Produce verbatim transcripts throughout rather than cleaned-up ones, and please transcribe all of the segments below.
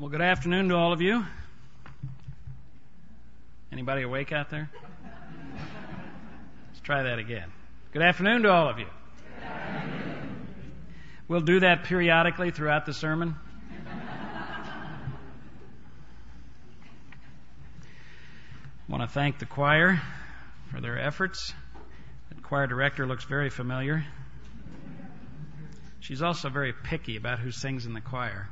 Well, good afternoon to all of you. Anybody awake out there? Let's try that again. Good afternoon to all of you. We'll do that periodically throughout the sermon. I want to thank the choir for their efforts. The choir director looks very familiar. She's also very picky about who sings in the choir.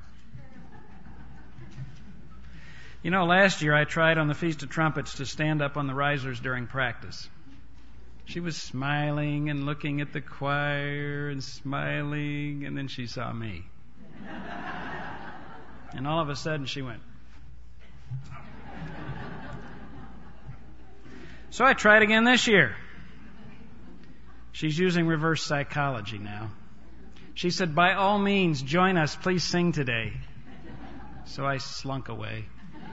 You know, last year I tried on the Feast of Trumpets to stand up on the risers during practice. She was smiling and looking at the choir and smiling, and then she saw me. And all of a sudden she went. So I tried again this year. She's using reverse psychology now. She said, "By all means, join us. Please sing today." So I slunk away.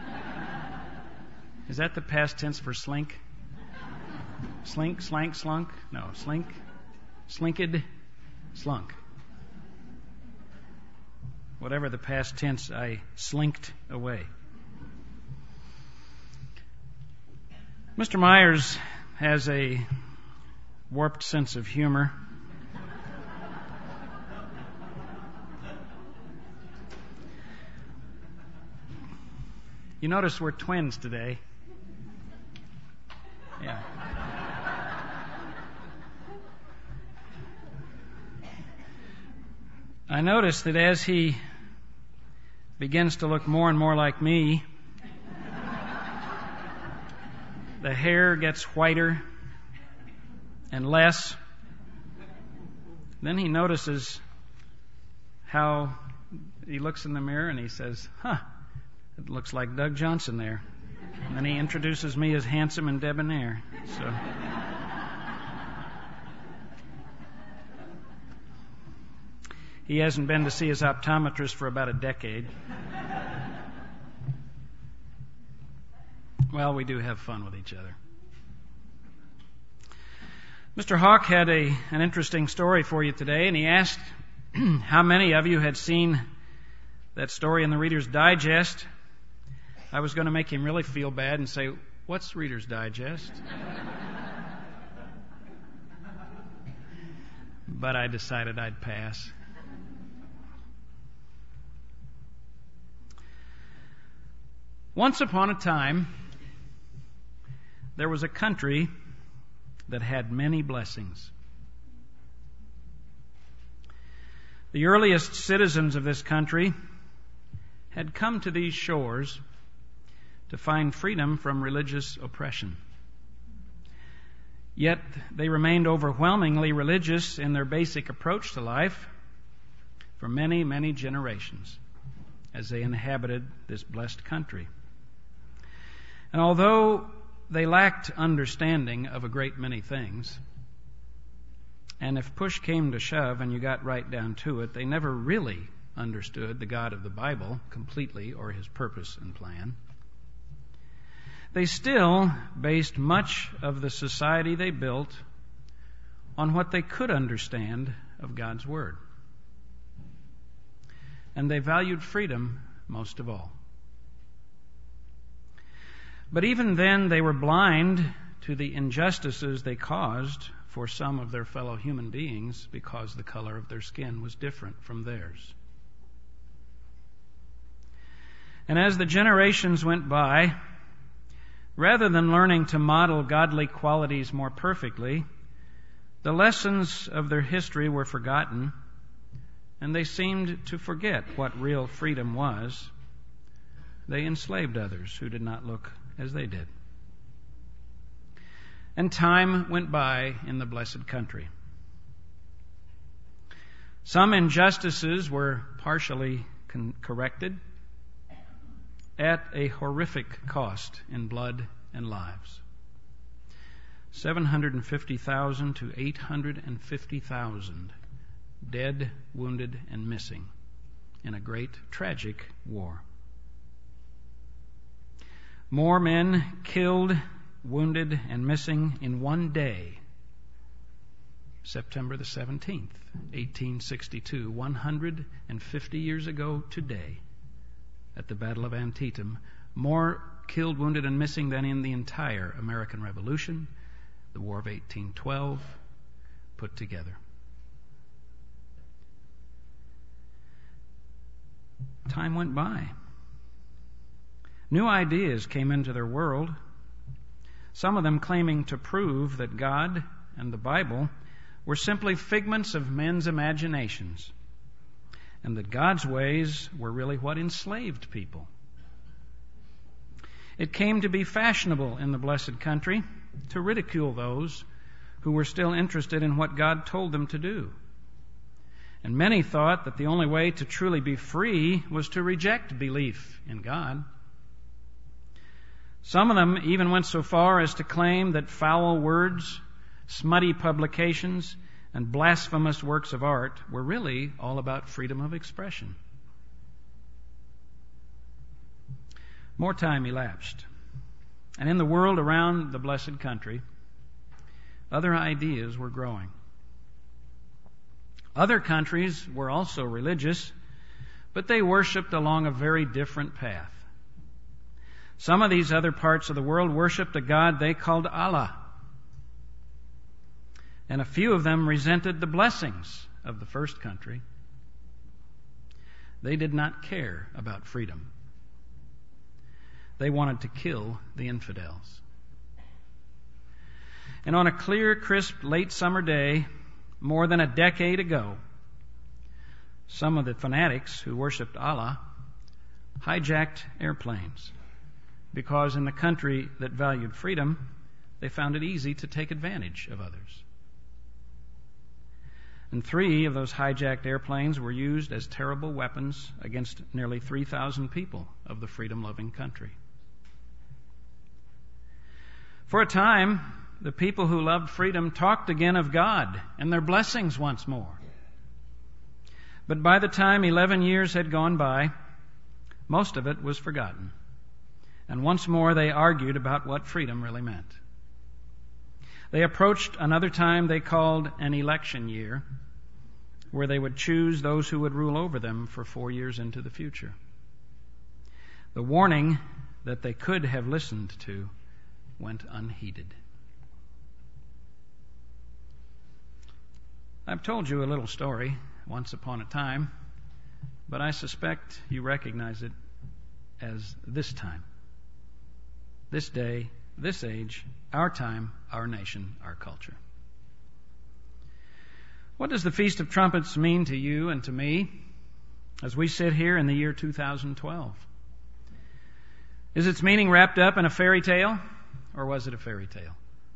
Is that the past tense for slink? Slink, slank, slunk? No, slink, slinked, slunk. Whatever the past tense, I slinked away. Mister Myers has a warped sense of humor. You notice we're twins today. Yeah. I notice that as he begins to look more and more like me, the hair gets whiter and less. Then he notices how he looks in the mirror and he says, "Huh, it looks like Doug Johnson there." And then he introduces me as handsome and debonair. So, he hasn't been to see his optometrist for about a decade. Well, we do have fun with each other. Mister Hawk had a an interesting story for you today, and he asked how many of you had seen that story in the Reader's Digest. I was going to make him really feel bad and say, "What's Reader's Digest?" But I decided I'd pass. Once upon a time, there was a country that had many blessings. The earliest citizens of this country had come to these shores to find freedom from religious oppression. Yet they remained overwhelmingly religious in their basic approach to life for many, many generations as they inhabited this blessed country. And although they lacked understanding of a great many things, and if push came to shove and you got right down to it, they never really understood the God of the Bible completely or His purpose and plan, they still based much of the society they built on what they could understand of God's Word. And they valued freedom most of all. But even then, they were blind to the injustices they caused for some of their fellow human beings because the color of their skin was different from theirs. And as the generations went by, rather than learning to model godly qualities more perfectly, the lessons of their history were forgotten, and they seemed to forget what real freedom was. They enslaved others who did not look as they did. And time went by in the blessed country. Some injustices were partially con- corrected at a horrific cost in blood and lives. seven hundred fifty thousand to eight hundred fifty thousand dead, wounded, and missing in a great tragic war. More men killed, wounded, and missing in one day, September the seventeenth, eighteen sixty-two, one hundred fifty years ago today, at the Battle of Antietam, more killed, wounded, and missing than in the entire American Revolution, the War of eighteen twelve, put together. Time went by. New ideas came into their world, some of them claiming to prove that God and the Bible were simply figments of men's imaginations, and that God's ways were really what enslaved people. It came to be fashionable in the blessed country to ridicule those who were still interested in what God told them to do. And many thought that the only way to truly be free was to reject belief in God. Some of them even went so far as to claim that foul words, smutty publications, and blasphemous works of art were really all about freedom of expression. More time elapsed, and in the world around the blessed country, other ideas were growing. Other countries were also religious, but they worshipped along a very different path. Some of these other parts of the world worshipped a god they called Allah, and a few of them resented the blessings of the first country. They did not care about freedom. They wanted to kill the infidels. And on a clear, crisp, late summer day, more than a decade ago, some of the fanatics who worshipped Allah hijacked airplanes because in the country that valued freedom, they found it easy to take advantage of others. And three of those hijacked airplanes were used as terrible weapons against nearly three thousand people of the freedom-loving country. For a time, the people who loved freedom talked again of God and their blessings once more. But by the time eleven years had gone by, most of it was forgotten. And once more they argued about what freedom really meant. They approached another time they called an election year, where they would choose those who would rule over them for four years into the future. The warning that they could have listened to went unheeded. I've told you a little story once upon a time, but I suspect you recognize it as this time. This day, this age, our time, our nation, our culture. What does the Feast of Trumpets mean to you and to me as we sit here in the year two thousand twelve? Is its meaning wrapped up in a fairy tale, or was it a fairy tale?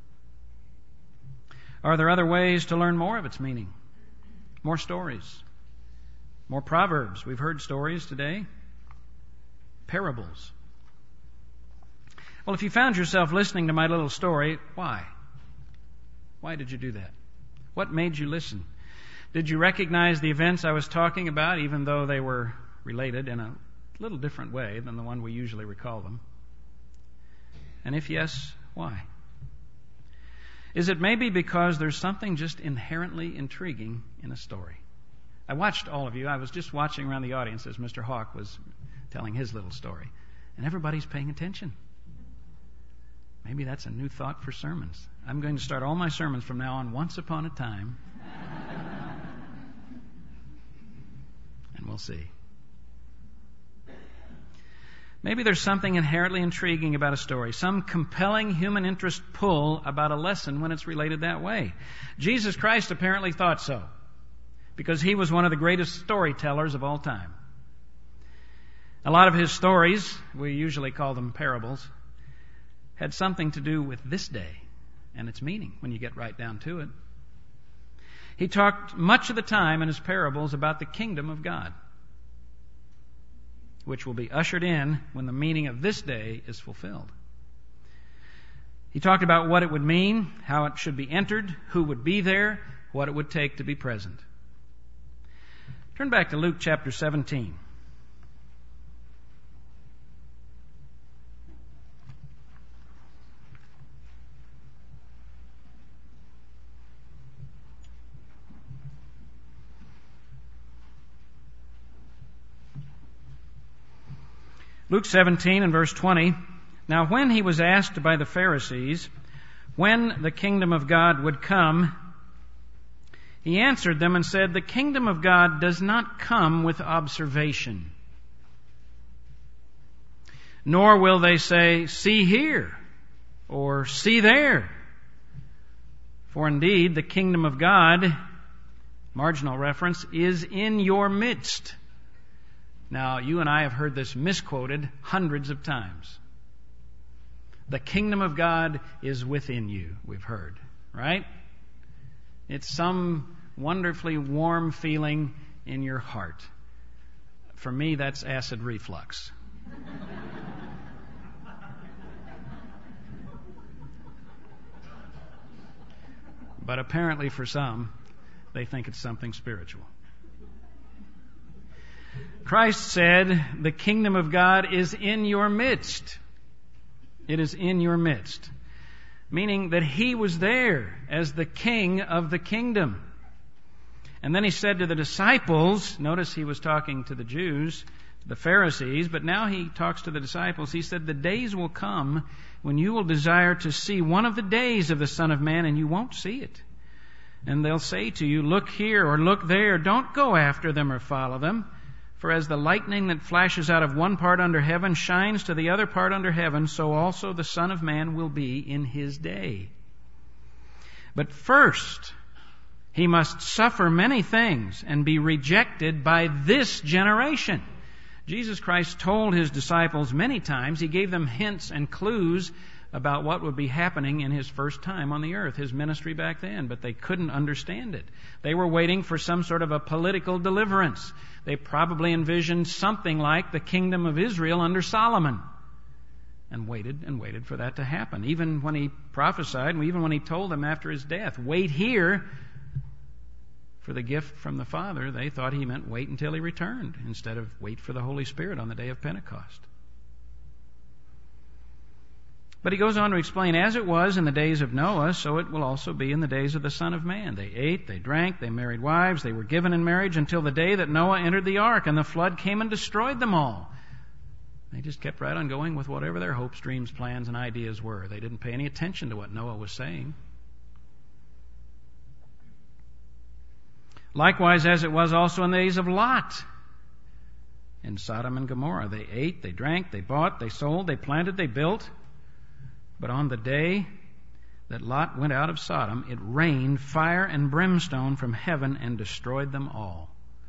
Are there other ways to learn more of its meaning? More stories, more proverbs. We've heard stories today. Parables. Well, if you found yourself listening to my little story, why? Why did you do that? What made you listen? Did you recognize the events I was talking about, even though they were related in a little different way than the one we usually recall them? And if yes, why? Is it maybe because there's something just inherently intriguing in a story? I watched all of you. I was just watching around the audience as Mister Hawk was telling his little story. And everybody's paying attention. Maybe that's a new thought for sermons. I'm going to start all my sermons from now on, once upon a time. And we'll see. Maybe there's something inherently intriguing about a story, some compelling human interest pull about a lesson when it's related that way. Jesus Christ apparently thought so, because he was one of the greatest storytellers of all time. A lot of his stories, we usually call them parables, had something to do with this day and its meaning when you get right down to it. He talked much of the time in his parables about the kingdom of God, which will be ushered in when the meaning of this day is fulfilled. He talked about what it would mean, how it should be entered, who would be there, what it would take to be present. Turn back to Luke chapter seventeen. Luke seventeen and verse twenty, "Now when he was asked by the Pharisees when the kingdom of God would come, he answered them and said, 'The kingdom of God does not come with observation. Nor will they say, see here, or see there. For indeed, the kingdom of God,'" marginal reference, "is in your midst." Now, you and I have heard this misquoted hundreds of times. The kingdom of God is within you, we've heard, right? It's some wonderfully warm feeling in your heart. For me, that's acid reflux. But apparently for some, they think it's something spiritual. Christ said, "The kingdom of God is in your midst." It is in your midst. Meaning that He was there as the King of the kingdom. And then He said to the disciples, notice He was talking to the Jews, the Pharisees, but now He talks to the disciples. He said, "The days will come when you will desire to see one of the days of the Son of Man, and you won't see it. And they'll say to you, 'Look here,' or 'Look there.' Don't go after them or follow them. For as the lightning that flashes out of one part under heaven shines to the other part under heaven, so also the Son of Man will be in His day. But first, He must suffer many things and be rejected by this generation." Jesus Christ told His disciples many times. He gave them hints and clues about what would be happening in His first time on the earth, His ministry back then, but they couldn't understand it. They were waiting for some sort of a political deliverance. They probably envisioned something like the kingdom of Israel under Solomon, and waited and waited for that to happen. Even when He prophesied, and even when He told them after His death, "Wait here for the gift from the Father," they thought He meant wait until He returned, instead of wait for the Holy Spirit on the day of Pentecost. But He goes on to explain, "As it was in the days of Noah, so it will also be in the days of the Son of Man. They ate, they drank, they married wives, they were given in marriage until the day that Noah entered the ark, and the flood came and destroyed them all." They just kept right on going with whatever their hopes, dreams, plans, and ideas were. They didn't pay any attention to what Noah was saying. "Likewise, as it was also in the days of Lot in Sodom and Gomorrah. They ate, they drank, they bought, they sold, they planted, they built. But on the day that Lot went out of Sodom, it rained fire and brimstone from heaven and destroyed them all."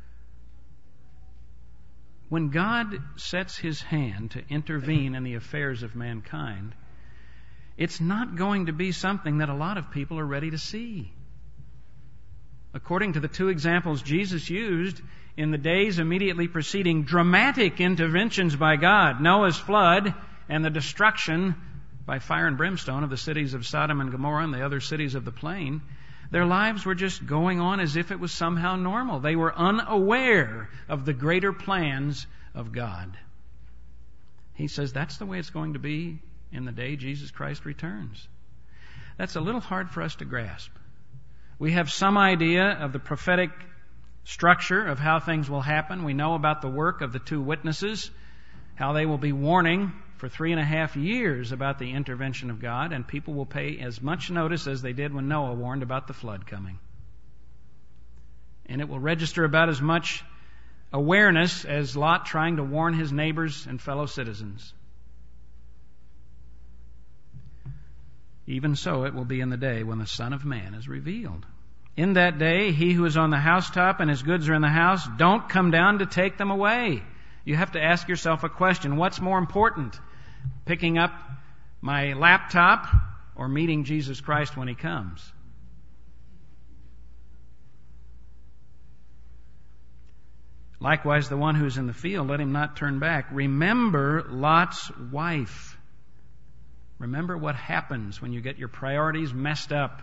When God sets His hand to intervene in the affairs of mankind, it's not going to be something that a lot of people are ready to see. According to the two examples Jesus used in the days immediately preceding dramatic interventions by God, Noah's flood and the destruction by fire and brimstone of the cities of Sodom and Gomorrah and the other cities of the plain, their lives were just going on as if it was somehow normal. They were unaware of the greater plans of God. He says that's the way it's going to be in the day Jesus Christ returns. That's a little hard for us to grasp. We have some idea of the prophetic structure of how things will happen. We know about the work of the two witnesses, how they will be warning for three and a half years about the intervention of God, and people will pay as much notice as they did when Noah warned about the flood coming. And it will register about as much awareness as Lot trying to warn his neighbors and fellow citizens. Even so, it will be in the day when the Son of Man is revealed. In that day, he who is on the housetop and his goods are in the house, don't come down to take them away. You have to ask yourself a question. What's more important? Picking up my laptop or meeting Jesus Christ when He comes? Likewise, the one who is in the field, let him not turn back. Remember Lot's wife. Remember what happens when you get your priorities messed up.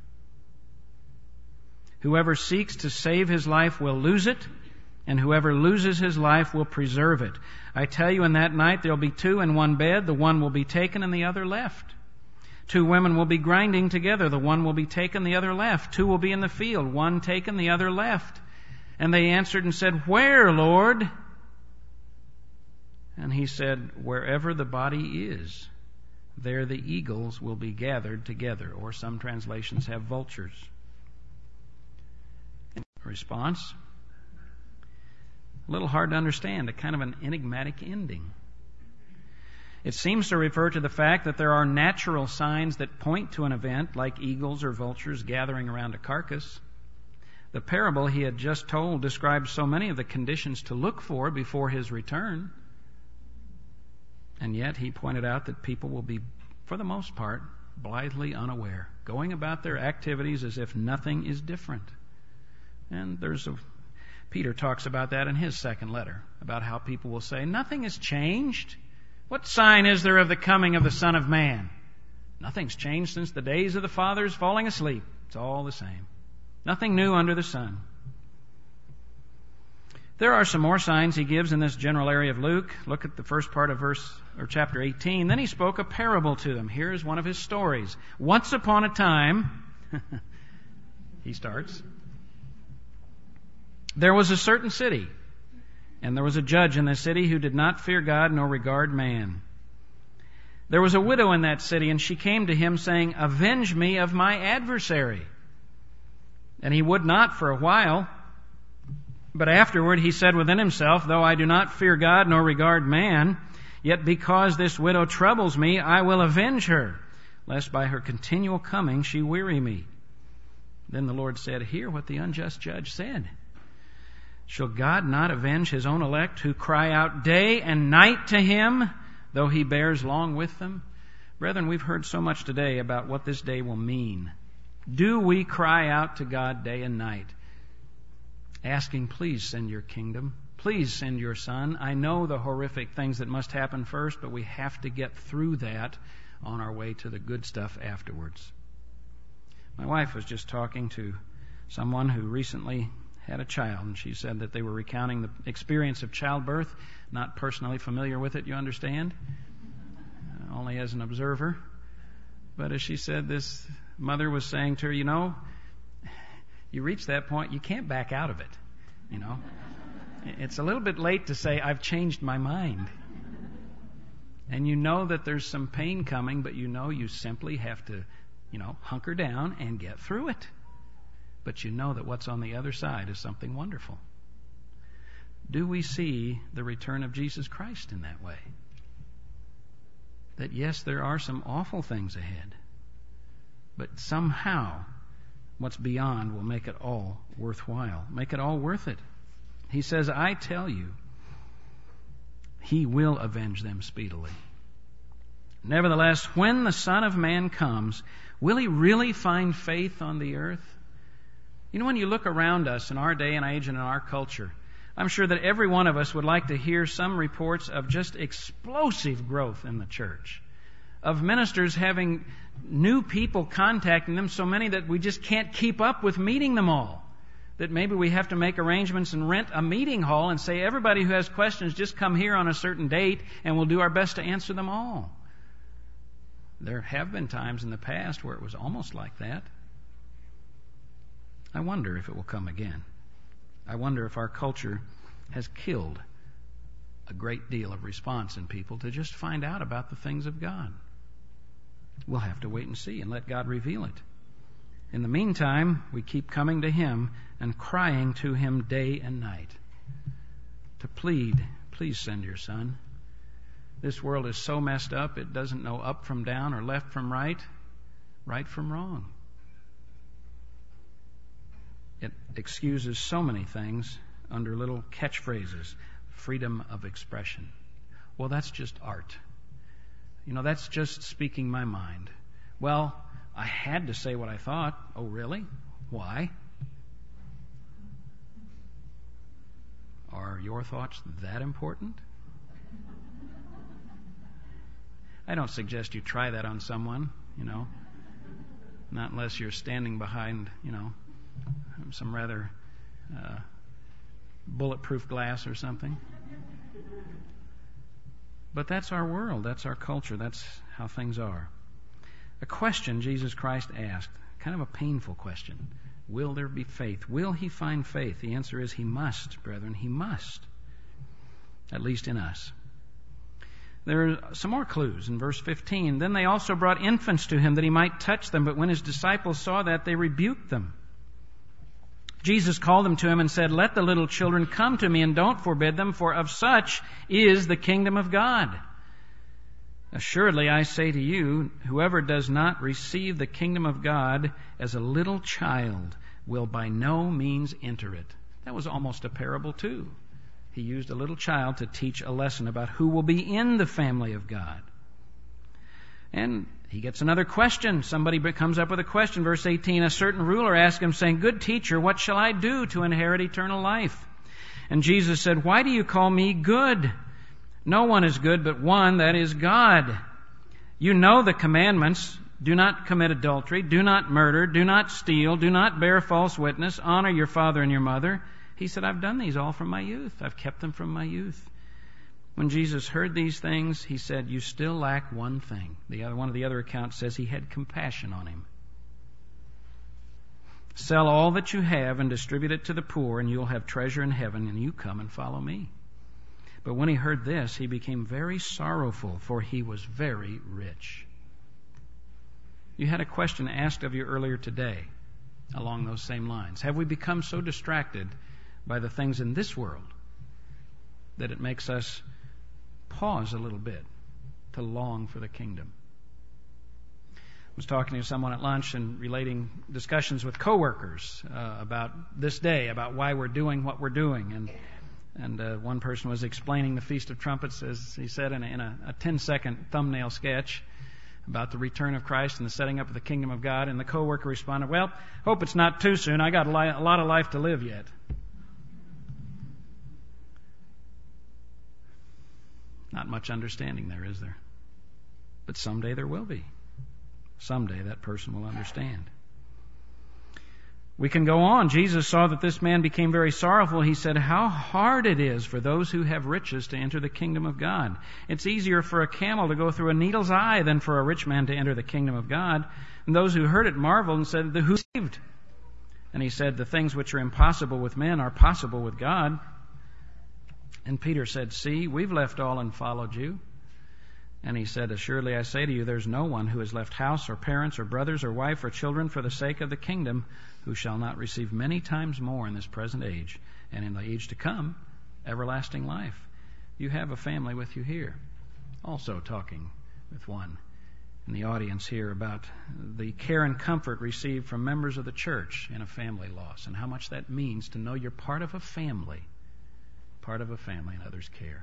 Whoever seeks to save his life will lose it, and whoever loses his life will preserve it. I tell you, in that night there will be two in one bed. The one will be taken and the other left. Two women will be grinding together. The one will be taken, the other left. Two will be in the field. One taken, the other left. And they answered and said, Where, Lord? And he said, wherever the body is, there the eagles will be gathered together. Or some translations have vultures. Response? A little hard to understand, a kind of an enigmatic ending. It seems to refer to the fact that there are natural signs that point to an event, like eagles or vultures gathering around a carcass. The parable he had just told describes so many of the conditions to look for before his return. And yet he pointed out that people will be, for the most part, blithely unaware, going about their activities as if nothing is different. And there's a Peter talks about that in his second letter, about how people will say, nothing has changed. What sign is there of the coming of the Son of Man? Nothing's changed since the days of the fathers falling asleep. It's all the same. Nothing new under the sun. There are some more signs he gives in this general area of Luke. Look at the first part of verse or chapter eighteen. Then he spoke a parable to them. Here's one of his stories. Once upon a time, he starts, there was a certain city, and there was a judge in the city who did not fear God nor regard man. There was a widow in that city, and she came to him saying, avenge me of my adversary. And he would not for a while. But afterward he said within himself, though I do not fear God nor regard man, yet because this widow troubles me, I will avenge her, lest by her continual coming she weary me. Then the Lord said, hear what the unjust judge said. Shall God not avenge his own elect who cry out day and night to him, though he bears long with them? Brethren, we've heard so much today about what this day will mean. Do we cry out to God day and night, asking, please send your kingdom, please send your Son? I know the horrific things that must happen first, but we have to get through that on our way to the good stuff afterwards. My wife was just talking to someone who recently had a child, and she said that they were recounting the experience of childbirth. Not personally familiar with it, you understand, uh, only as an observer. But as she said, this mother was saying to her, you know, you reach that point, you can't back out of it. You know, it's a little bit late to say, I've changed my mind. And you know that there's some pain coming, but you know you simply have to, you know, hunker down and get through it. But you know that what's on the other side is something wonderful. Do we see the return of Jesus Christ in that way? That yes, there are some awful things ahead, but somehow what's beyond will make it all worthwhile, make it all worth it. He says, I tell you, he will avenge them speedily. Nevertheless, when the Son of Man comes, will he really find faith on the earth? You know, when you look around us in our day and age and in our culture, I'm sure that every one of us would like to hear some reports of just explosive growth in the church, of ministers having new people contacting them, so many that we just can't keep up with meeting them all, that maybe we have to make arrangements and rent a meeting hall and say, everybody who has questions, just come here on a certain date and we'll do our best to answer them all. There have been times in the past where it was almost like that. I wonder if it will come again. I wonder if our culture has killed a great deal of response in people to just find out about the things of God. We'll have to wait and see and let God reveal it. In the meantime, we keep coming to Him and crying to Him day and night to plead, please send your Son. This world is so messed up, it doesn't know up from down or left from right, right from wrong. It excuses so many things under little catchphrases. Freedom of expression. Well, that's just art. You know, that's just speaking my mind. Well, I had to say what I thought. Oh, really? Why? Are your thoughts that important? I don't suggest you try that on someone, you know. Not unless you're standing behind, you know, some rather uh, bulletproof glass or something. But that's our world, that's our culture, that's how things are. A question Jesus Christ asked, kind of a painful question. Will there be faith? Will He find faith? The answer is He must, brethren, He must. At least in us. There are some more clues in verse fifteen. Then they also brought infants to him that he might touch them, but when his disciples saw that, they rebuked them. Jesus called them to him and said, "Let the little children come to me, and don't forbid them, for of such is the kingdom of God. Assuredly, I say to you, whoever does not receive the kingdom of God as a little child will by no means enter it." That was almost a parable too. He used a little child to teach a lesson about who will be in the family of God. And he gets another question. Somebody comes up with a question. Verse eighteen, a certain ruler asked him, saying, "Good teacher, what shall I do to inherit eternal life?" And Jesus said, "Why do you call me good? No one is good but one, that is God. You know the commandments. Do not commit adultery. Do not murder. Do not steal. Do not bear false witness. Honor your father and your mother." He said, "I've done these all from my youth. I've kept them from my youth." When Jesus heard these things, he said, "You still lack one thing." The other, one of the other accounts says he had compassion on him. "Sell all that you have and distribute it to the poor, and you'll have treasure in heaven, and you come and follow me." But when he heard this, he became very sorrowful, for he was very rich. You had a question asked of you earlier today along those same lines. Have we become so distracted by the things in this world that it makes us pause a little bit to long for the kingdom? I was talking to someone at lunch and relating discussions with coworkers uh, about this day, about why we're doing what we're doing. And and uh, one person was explaining the Feast of Trumpets, as he said, in a, in a, a ten-second thumbnail sketch about the return of Christ and the setting up of the kingdom of God. And the coworker responded, "Well, hope it's not too soon. I got a, li- a lot of life to live yet." Not much understanding there, is there? But someday there will be. Someday that person will understand. We can go on. Jesus saw that this man became very sorrowful. He said, "How hard it is for those who have riches to enter the kingdom of God. It's easier for a camel to go through a needle's eye than for a rich man to enter the kingdom of God." And those who heard it marveled and said, "Who saved?" And he said, "The things which are impossible with men are possible with God." And Peter said, "See, we've left all and followed you." And he said, "Assuredly I say to you, there's no one who has left house or parents or brothers or wife or children for the sake of the kingdom who shall not receive many times more in this present age, and in the age to come, everlasting life." You have a family with you here. Also talking with one in the audience here about the care and comfort received from members of the church in a family loss, and how much that means to know you're part of a family, part of a family in others' care.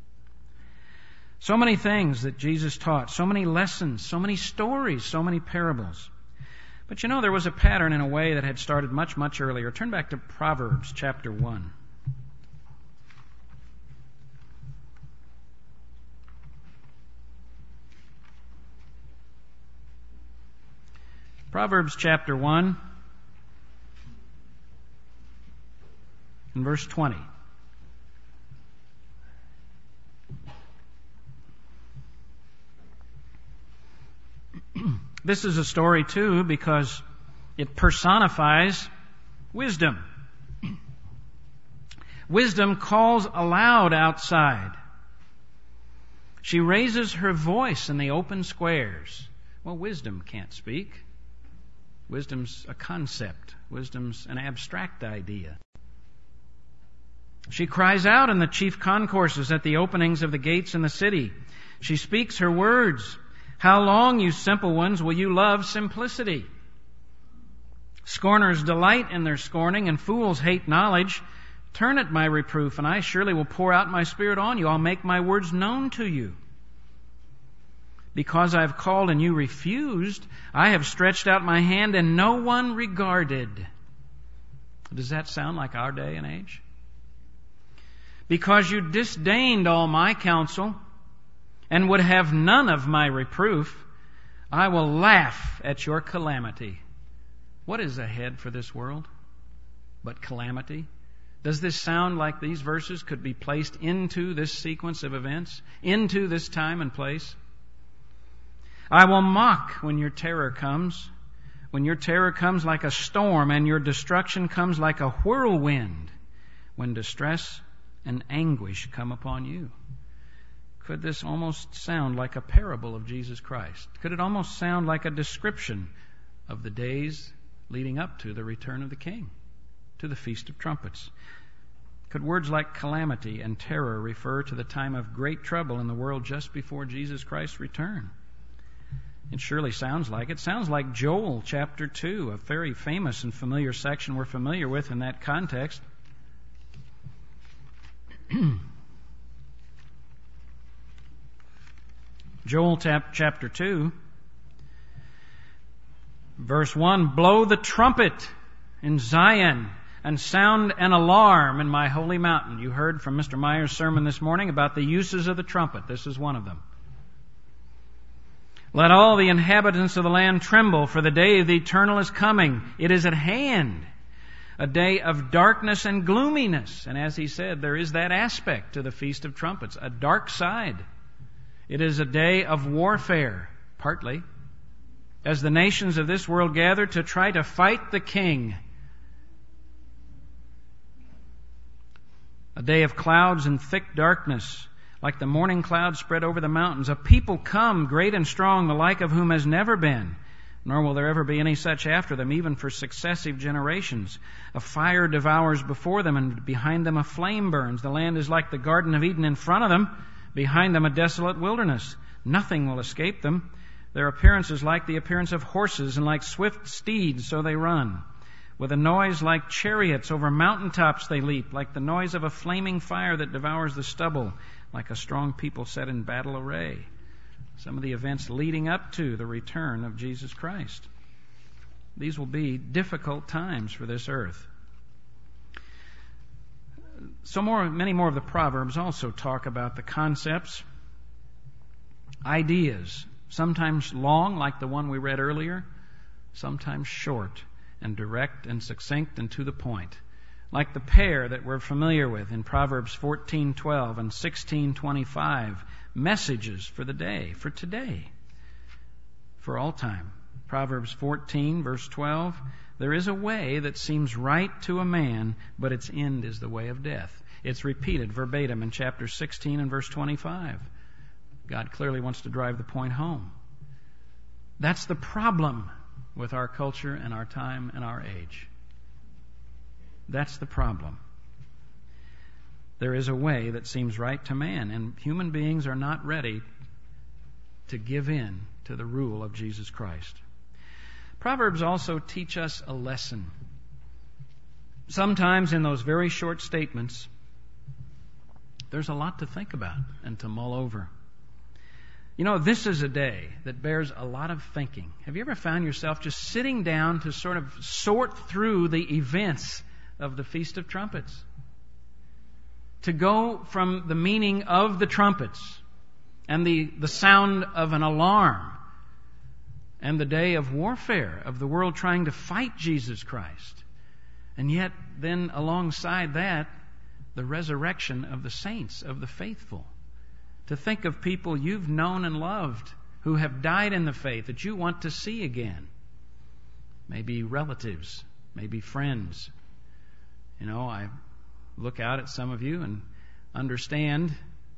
So many things that Jesus taught, so many lessons, so many stories, so many parables. But you know, there was a pattern in a way that had started much, much earlier. Turn back to Proverbs chapter one. Proverbs chapter one and verse twenty. This is a story, too, because it personifies wisdom. Wisdom calls aloud outside. She raises her voice in the open squares. Well, wisdom can't speak. Wisdom's a concept. Wisdom's an abstract idea. She cries out in the chief concourses at the openings of the gates in the city. She speaks her words. "How long, you simple ones, will you love simplicity? Scorners delight in their scorning, and fools hate knowledge. Turn at my reproof, and I surely will pour out my spirit on you. I'll make my words known to you. Because I have called and you refused, I have stretched out my hand and no one regarded." Does that sound like our day and age? "Because you disdained all my counsel and would have none of my reproof, I will laugh at your calamity." What is ahead for this world but calamity? Does this sound like these verses could be placed into this sequence of events, into this time and place? "I will mock when your terror comes, when your terror comes like a storm and your destruction comes like a whirlwind, when distress and anguish come upon you." Could this almost sound like a parable of Jesus Christ? Could it almost sound like a description of the days leading up to the return of the King, to the Feast of Trumpets? Could words like calamity and terror refer to the time of great trouble in the world just before Jesus Christ's return? It surely sounds like it. It sounds like Joel chapter two, a very famous and familiar section we're familiar with in that context. Joel chapter two, verse one, blow the trumpet in Zion and sound an alarm in my holy mountain. You heard from Mister Meyer's sermon this morning about the uses of the trumpet. This is one of them. Let all the inhabitants of the land tremble, for the day of the eternal is coming. It is at hand, a day of darkness and gloominess. And as he said, there is that aspect to the Feast of Trumpets, a dark side. It is a day of warfare, partly, as the nations of this world gather to try to fight the King. A day of clouds and thick darkness, like the morning clouds spread over the mountains. A people come, great and strong, the like of whom has never been, nor will there ever be any such after them, even for successive generations. A fire devours before them, and behind them a flame burns. The land is like the Garden of Eden in front of them, behind them a desolate wilderness. Nothing will escape them. Their appearance is like the appearance of horses, and like swift steeds, so they run. With a noise like chariots, over mountaintops they leap, like the noise of a flaming fire that devours the stubble, like a strong people set in battle array. Some of the events leading up to the return of Jesus Christ. These will be difficult times for this earth. So more, many more of the Proverbs also talk about the concepts, ideas, sometimes long, like the one we read earlier, sometimes short and direct and succinct and to the point, like the pair that we're familiar with in Proverbs fourteen twelve and sixteen twenty-five, messages for the day, for today, for all time. Proverbs fourteen, verse twelve, there is a way that seems right to a man, but its end is the way of death. It's repeated verbatim in chapter sixteen and verse twenty-five. God clearly wants to drive the point home. That's the problem with our culture and our time and our age. That's the problem. There is a way that seems right to man, and human beings are not ready to give in to the rule of Jesus Christ. Proverbs also teach us a lesson. Sometimes in those very short statements, there's a lot to think about and to mull over. You know, this is a day that bears a lot of thinking. Have you ever found yourself just sitting down to sort of sort through the events of the Feast of Trumpets? To go from the meaning of the trumpets and the, the sound of an alarm and the day of warfare of the world trying to fight Jesus Christ, and yet then alongside that, the resurrection of the saints, of the faithful. To think of people you've known and loved who have died in the faith that you want to see again. Maybe relatives, maybe friends. You know, I look out at some of you and understand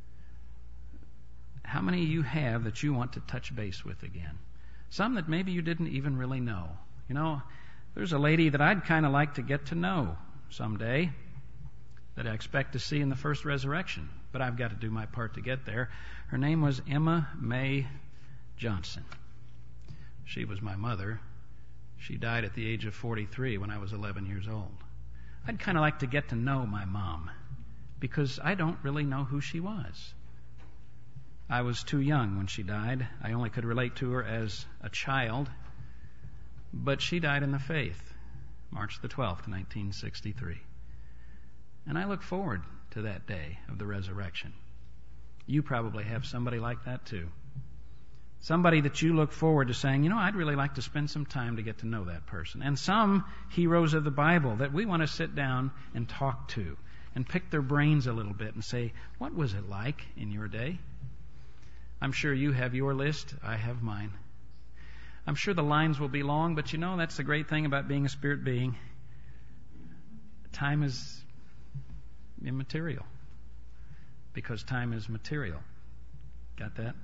how many you have that you want to touch base with again. Some that maybe you didn't even really know. You know, there's a lady that I'd kind of like to get to know someday that I expect to see in the first resurrection. But I've got to do my part to get there. Her name was Emma Mae Johnson. She was my mother. She died at the age of forty-three when I was eleven years old. I'd kind of like to get to know my mom because I don't really know who she was. I was too young when she died. I only could relate to her as a child. But she died in the faith, March the twelfth, nineteen sixty-three. And I look forward to that day of the resurrection. You probably have somebody like that too. Somebody that you look forward to saying, you know, I'd really like to spend some time to get to know that person. And some heroes of the Bible that we want to sit down and talk to and pick their brains a little bit and say, what was it like in your day? I'm sure you have your list. I have mine. I'm sure the lines will be long, but you know, that's the great thing about being a spirit being. Time is immaterial, because time is material. Got that?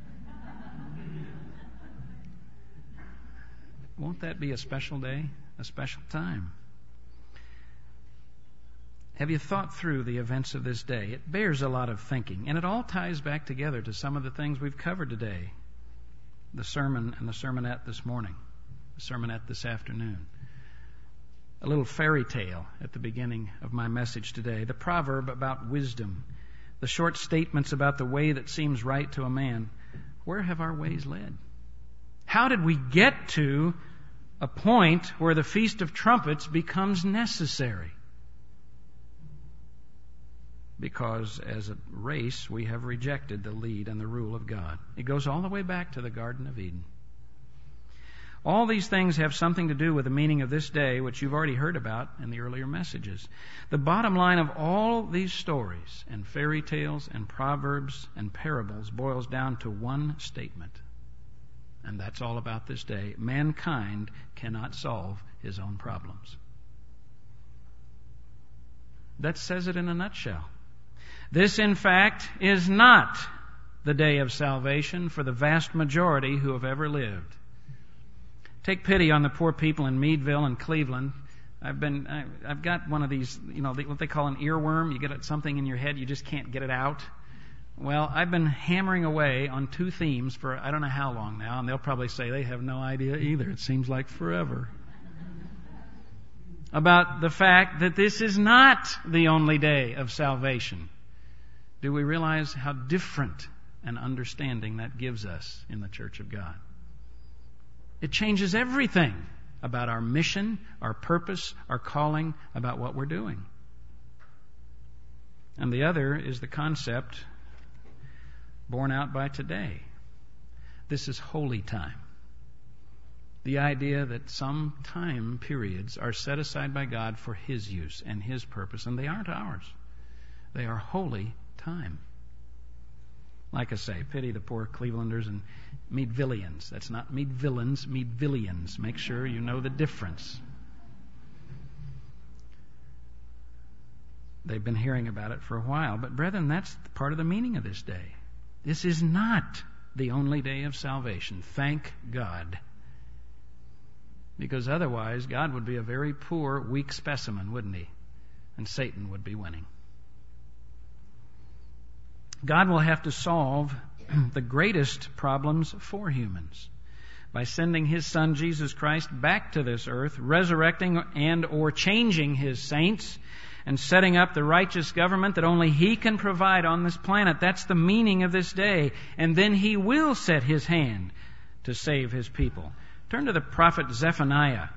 Won't that be a special day, a special time? Have you thought through the events of this day? It bears a lot of thinking, and it all ties back together to some of the things we've covered today. The sermon and the sermonette this morning, the sermonette this afternoon. A little fairy tale at the beginning of my message today. The proverb about wisdom. The short statements about the way that seems right to a man. Where have our ways led? How did we get to a point where the Feast of Trumpets becomes necessary? Because as a race, we have rejected the lead and the rule of God. It goes all the way back to the Garden of Eden. All these things have something to do with the meaning of this day, which you've already heard about in the earlier messages. The bottom line of all these stories and fairy tales and proverbs and parables boils down to one statement. And that's all about this day. Mankind cannot solve his own problems. That says it in a nutshell. This, in fact, is not the day of salvation for the vast majority who have ever lived. Take pity on the poor people in Meadville and Cleveland. I've been, I, I've got one of these, you know, what they call an earworm. You get something in your head, you just can't get it out. Well, I've been hammering away on two themes for I don't know how long now, and they'll probably say they have no idea either. It seems like forever. About the fact that this is not the only day of salvation. Do we realize how different an understanding that gives us in the Church of God? It changes everything about our mission, our purpose, our calling, about what we're doing. And the other is the concept borne out by today. This is holy time. The idea that some time periods are set aside by God for His use and His purpose, and they aren't ours. They are holy time. Like I say, pity the poor Clevelanders and Meadvillians. That's not Meadvillains, Meadvillians. Make sure you know the difference. They've been hearing about it for a while. But brethren, that's part of the meaning of this day. This is not the only day of salvation. Thank God. Because otherwise, God would be a very poor, weak specimen, wouldn't He? And Satan would be winning. God will have to solve the greatest problems for humans by sending His Son, Jesus Christ, back to this earth, resurrecting and or changing His saints, and setting up the righteous government that only He can provide on this planet. That's the meaning of this day. And then He will set His hand to save His people. Turn to the prophet Zephaniah.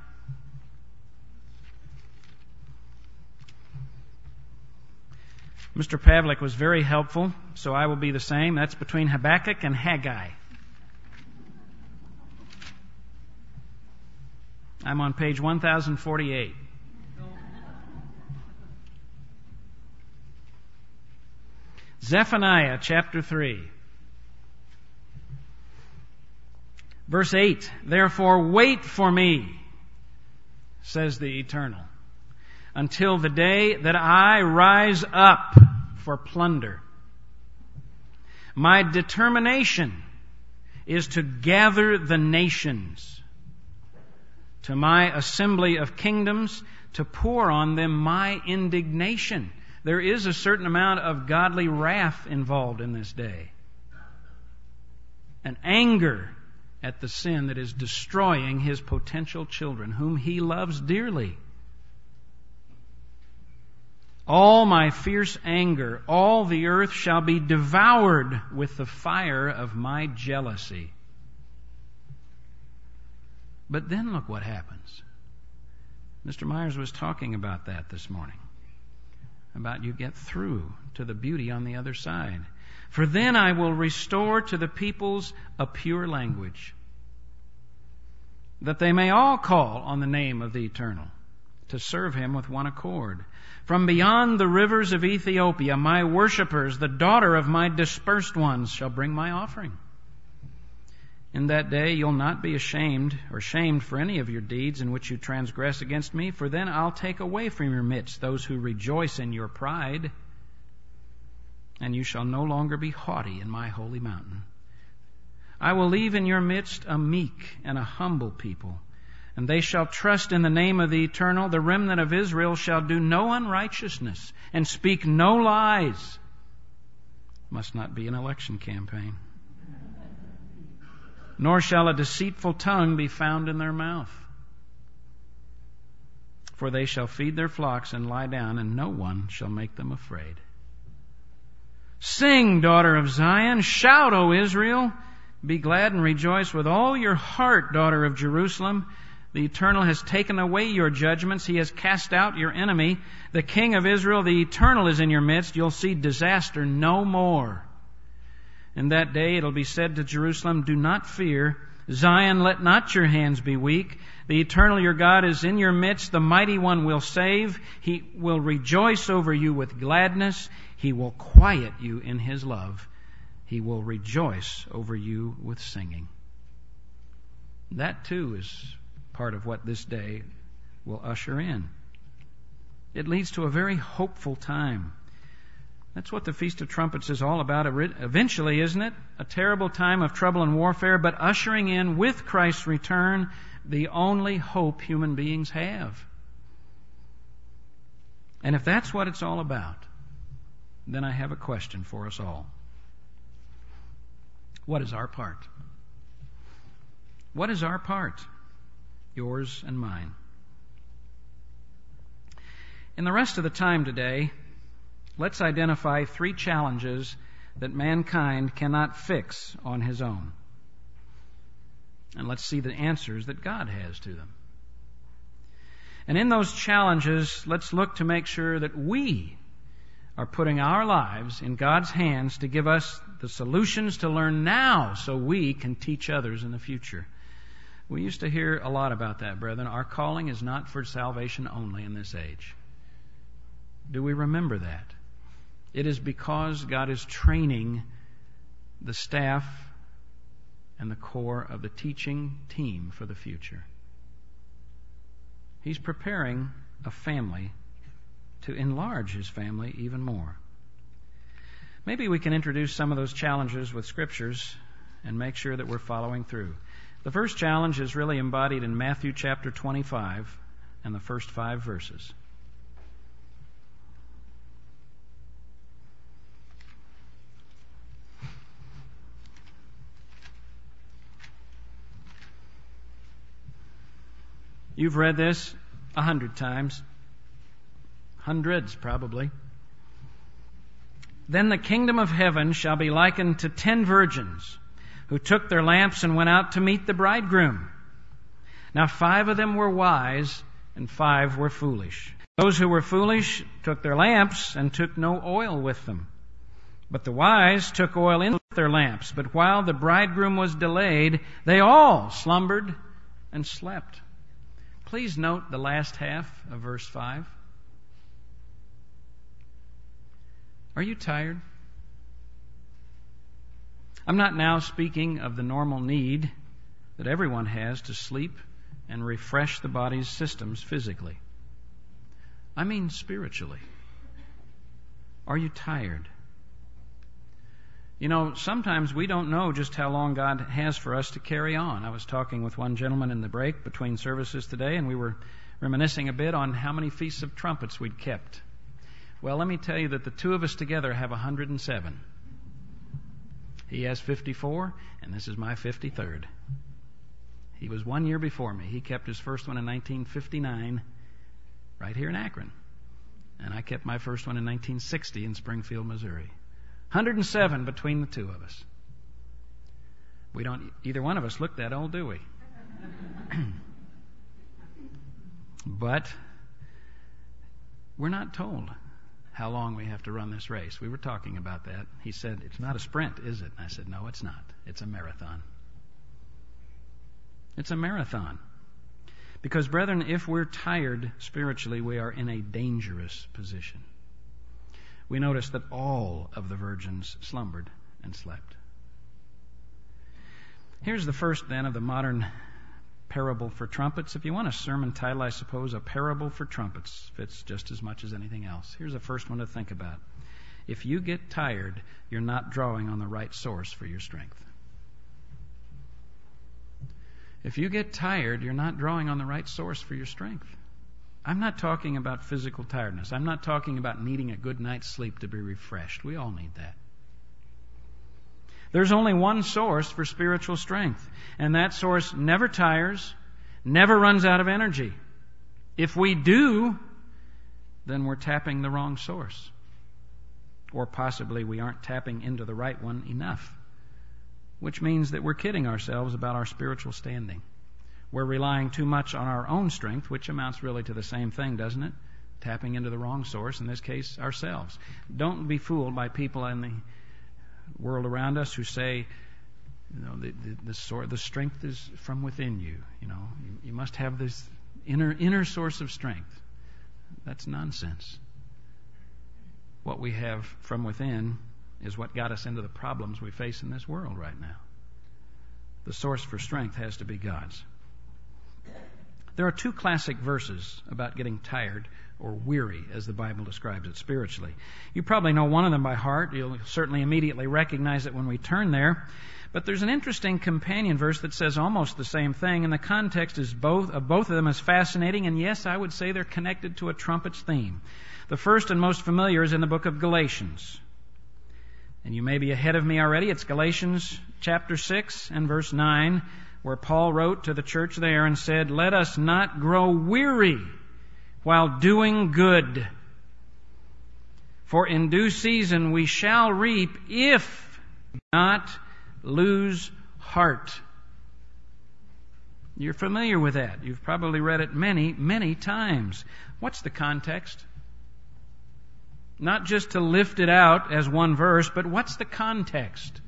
Mister Pavlik was very helpful, so I will be the same. That's between Habakkuk and Haggai. I'm on page one thousand forty-eight. Zephaniah chapter three. Verse eight, therefore wait for me, says the Eternal, until the day that I rise up for plunder. My determination is to gather the nations to my assembly of kingdoms, to pour on them my indignation. There is a certain amount of godly wrath involved in this day. An anger at the sin that is destroying His potential children, whom He loves dearly. All my fierce anger, all the earth shall be devoured with the fire of my jealousy. But then look what happens. Mister Myers was talking about that this morning. About you get through to the beauty on the other side. For then I will restore to the peoples a pure language, that they may all call on the name of the Eternal, to serve Him with one accord. From beyond the rivers of Ethiopia, my worshippers, the daughter of my dispersed ones, shall bring my offering. In that day you'll not be ashamed or shamed for any of your deeds in which you transgress against me, for then I'll take away from your midst those who rejoice in your pride. and you shall no longer be haughty in my holy mountain. I will leave in your midst a meek and a humble people, and they shall trust in the name of the Eternal. The remnant of Israel shall do no unrighteousness and speak no lies. Must not be an election campaign. Nor shall a deceitful tongue be found in their mouth. For they shall feed their flocks and lie down, and no one shall make them afraid. Sing, daughter of Zion. Shout, O Israel. Be glad and rejoice with all your heart, daughter of Jerusalem. The Eternal has taken away your judgments. He has cast out your enemy. The King of Israel, the Eternal, is in your midst. You'll see disaster no more. In that day it'll be said to Jerusalem, do not fear. Zion, let not your hands be weak. The Eternal, your God, is in your midst. The Mighty One will save. He will rejoice over you with gladness. He will quiet you in His love. He will rejoice over you with singing. That too is part of what this day will usher in. It leads to a very hopeful time. That's what the Feast of Trumpets is all about eventually, isn't it? A terrible time of trouble and warfare, but ushering in with Christ's return the only hope human beings have. And if that's what it's all about, then I have a question for us all. What is our part? What is our part? Yours and mine. In the rest of the time today, let's identify three challenges that mankind cannot fix on his own. And let's see the answers that God has to them. And in those challenges, let's look to make sure that we are putting our lives in God's hands to give us the solutions to learn now so we can teach others in the future. We used to hear a lot about that, brethren. Our calling is not for salvation only in this age. Do we remember that? It is because God is training the staff and the core of the teaching team for the future. He's preparing a family to enlarge His family even more. Maybe we can introduce some of those challenges with scriptures and make sure that we're following through. The first challenge is really embodied in Matthew chapter twenty-five and the first five verses. You've read this a hundred times. Hundreds, probably. Then the kingdom of heaven shall be likened to ten virgins who took their lamps and went out to meet the bridegroom. Now five of them were wise and five were foolish. Those who were foolish took their lamps and took no oil with them. But the wise took oil in their lamps. But while the bridegroom was delayed, they all slumbered and slept. Please note the last half of verse five. Are you tired? I'm not now speaking of the normal need that everyone has to sleep and refresh the body's systems physically. I mean spiritually. Are you tired? You know, sometimes we don't know just how long God has for us to carry on. I was talking with one gentleman in the break between services today, and we were reminiscing a bit on how many Feasts of Trumpets we'd kept. Well, let me tell you that the two of us together have one hundred seven. He has fifty-four, and this is my fifty-third. He was one year before me. He kept his first one in nineteen fifty-nine, right here in Akron. And I kept my first one in nineteen sixty in Springfield, Missouri. one hundred seven between the two of us. We don't, either one of us look that old, do we? But we're not told how long we have to run this race. We were talking about that. He said, it's not a sprint, is it? And I said, no, it's not. It's a marathon. It's a marathon. Because, brethren, if we're tired spiritually, we are in a dangerous position. We notice that all of the virgins slumbered and slept. Here's the first, then, of the modern parable for trumpets. If you want a sermon title, I suppose, a parable for trumpets fits just as much as anything else. Here's the first one to think about. If you get tired, you're not drawing on the right source for your strength. If you get tired, you're not drawing on the right source for your strength. I'm not talking about physical tiredness. I'm not talking about needing a good night's sleep to be refreshed. We all need that. There's only one source for spiritual strength, and that source never tires, never runs out of energy. If we do, then we're tapping the wrong source. Or possibly we aren't tapping into the right one enough, which means that we're kidding ourselves about our spiritual standing. We're relying too much on our own strength, which amounts really to the same thing, doesn't it? Tapping into the wrong source, in this case, ourselves. Don't be fooled by people in the world around us who say, you know, the, the, the, sort, the strength is from within you. You know, you, you must have this inner inner source of strength. That's nonsense. What we have from within is what got us into the problems we face in this world right now. The source for strength has to be God's. There are two classic verses about getting tired or weary, as the Bible describes it spiritually. You probably know one of them by heart. You'll certainly immediately recognize it when we turn there. But there's an interesting companion verse that says almost the same thing, and the context is both of both of them is fascinating, and yes, I would say they're connected to a trumpet's theme. The first and most familiar is in the book of Galatians. And you may be ahead of me already. It's Galatians chapter six and verse nine, where Paul wrote to the church there and said, "Let us not grow weary while doing good. For in due season we shall reap if not lose heart." You're familiar with that. You've probably read it many, many times. What's the context? Not just to lift it out as one verse, but what's the context?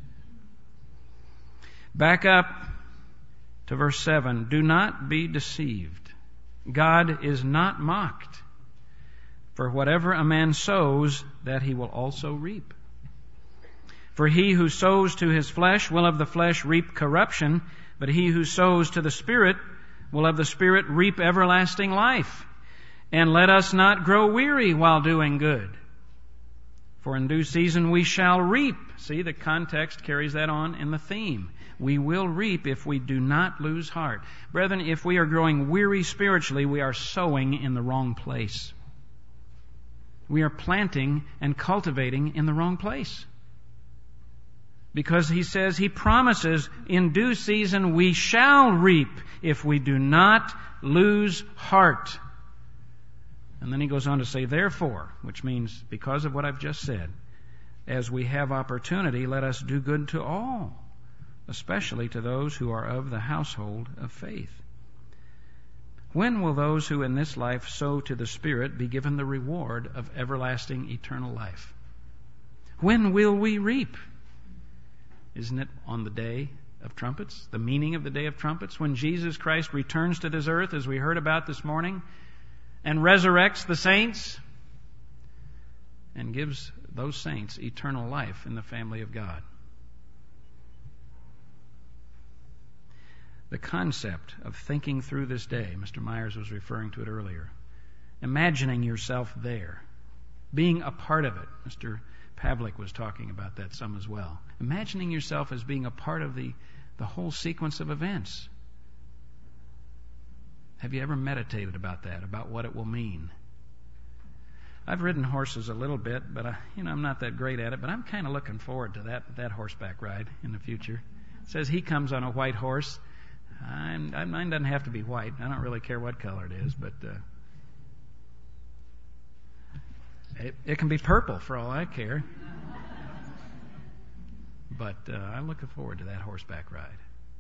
Back up to verse seven. "Do not be deceived. God is not mocked. For whatever a man sows, that he will also reap. For he who sows to his flesh will of the flesh reap corruption, but he who sows to the Spirit will of the Spirit reap everlasting life. And let us not grow weary while doing good. For in due season we shall reap." See, the context carries that on in the theme. We will reap if we do not lose heart. Brethren, if we are growing weary spiritually, we are sowing in the wrong place. We are planting and cultivating in the wrong place. Because he says, he promises, in due season we shall reap if we do not lose heart. And then he goes on to say, therefore, which means because of what I've just said, as we have opportunity, let us do good to all, especially to those who are of the household of faith. When will those who in this life sow to the Spirit be given the reward of everlasting eternal life? When will we reap? Isn't it on the day of trumpets? The meaning of the day of trumpets? When Jesus Christ returns to this earth, as we heard about this morning, and resurrects the saints and gives those saints eternal life in the family of God. The concept of thinking through this day, Mister Myers was referring to it earlier. Imagining yourself there. Being a part of it. Mister Pavlik was talking about that some as well. Imagining yourself as being a part of the, the whole sequence of events. Have you ever meditated about that, about what it will mean? I've ridden horses a little bit, but I, you know, I'm not that great at it, but I'm kind of looking forward to that, that horseback ride in the future. It says he comes on a white horse. I'm, I, mine doesn't have to be white. I don't really care what color it is, but uh, it, it can be purple for all I care. But uh, I'm looking forward to that horseback ride.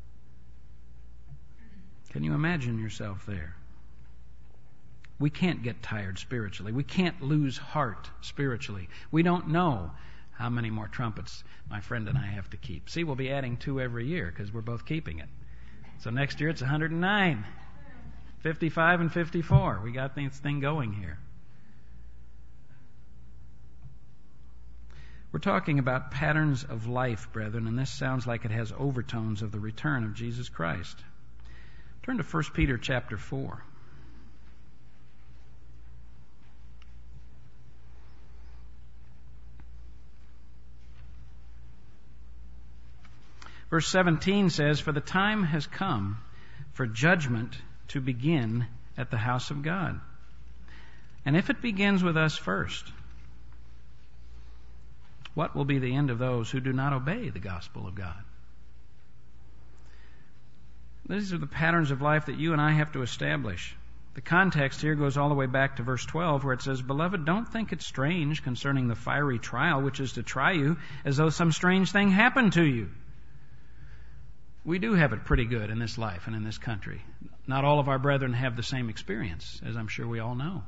Can you imagine yourself there? We can't get tired spiritually. We can't lose heart spiritually. We don't know how many more trumpets my friend and I have to keep. See, we'll be adding two every year because we're both keeping it. So next year it's one hundred nine, fifty-five and fifty-four. We got this thing going here. We're talking about patterns of life, brethren, and this sounds like it has overtones of the return of Jesus Christ. Turn to First Peter chapter four. Verse seventeen says, "For the time has come for judgment to begin at the house of God. And if it begins with us first, what will be the end of those who do not obey the gospel of God?" These are the patterns of life that you and I have to establish. The context here goes all the way back to verse twelve, where it says, "Beloved, don't think it strange concerning the fiery trial which is to try you, as though some strange thing happened to you." We do have it pretty good in this life and in this country. Not all of our brethren have the same experience, as I'm sure we all know.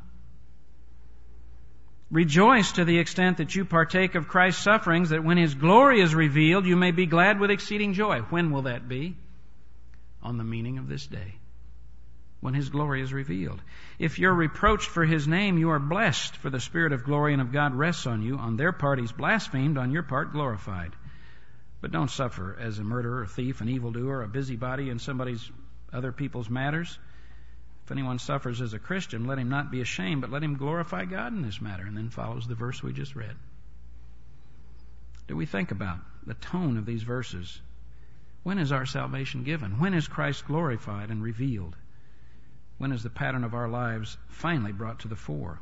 "Rejoice to the extent that you partake of Christ's sufferings, that when His glory is revealed, you may be glad with exceeding joy." When will that be? On the meaning of this day, when His glory is revealed. "If you're reproached for His name, you are blessed, for the Spirit of glory and of God rests on you. On their part He's blasphemed, on your part glorified. But don't suffer as a murderer, a thief, an evildoer, a busybody in somebody's other people's matters. If anyone suffers as a Christian, let him not be ashamed, but let him glorify God in this matter." And then follows the verse we just read. Do we think about the tone of these verses? When is our salvation given? When is Christ glorified and revealed? When is the pattern of our lives finally brought to the fore?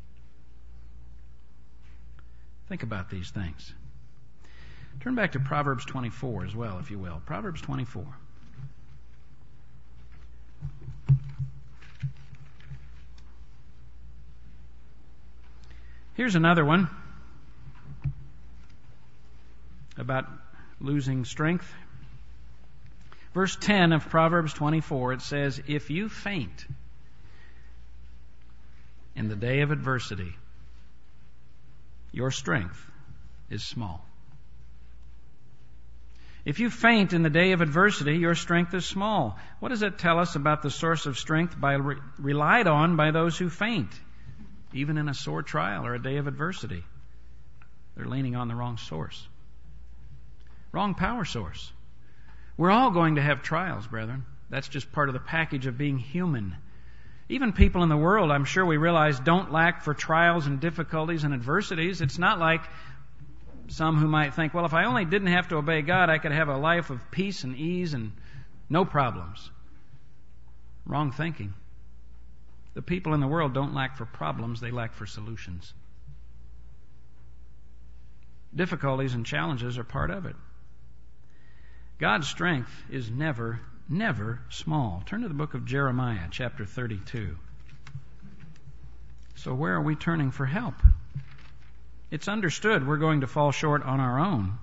Think about these things. Turn back to Proverbs twenty-four as well, if you will. Proverbs twenty-four. Here's another one about losing strength. Verse ten of Proverbs twenty-four, it says, "If you faint in the day of adversity, your strength is small." If you faint in the day of adversity, your strength is small. What does that tell us about the source of strength by, re- relied on by those who faint? Even in a sore trial or a day of adversity, they're leaning on the wrong source. Wrong power source. We're all going to have trials, brethren. That's just part of the package of being human. Even people in the world, I'm sure we realize, don't lack for trials and difficulties and adversities. It's not like some who might think, well, if I only didn't have to obey God, I could have a life of peace and ease and no problems. Wrong thinking. The people in the world don't lack for problems, they lack for solutions. Difficulties and challenges are part of it. God's strength is never, never small. Turn to the book of Jeremiah, chapter thirty-two. So where are we turning for help? It's understood we're going to fall short on our own.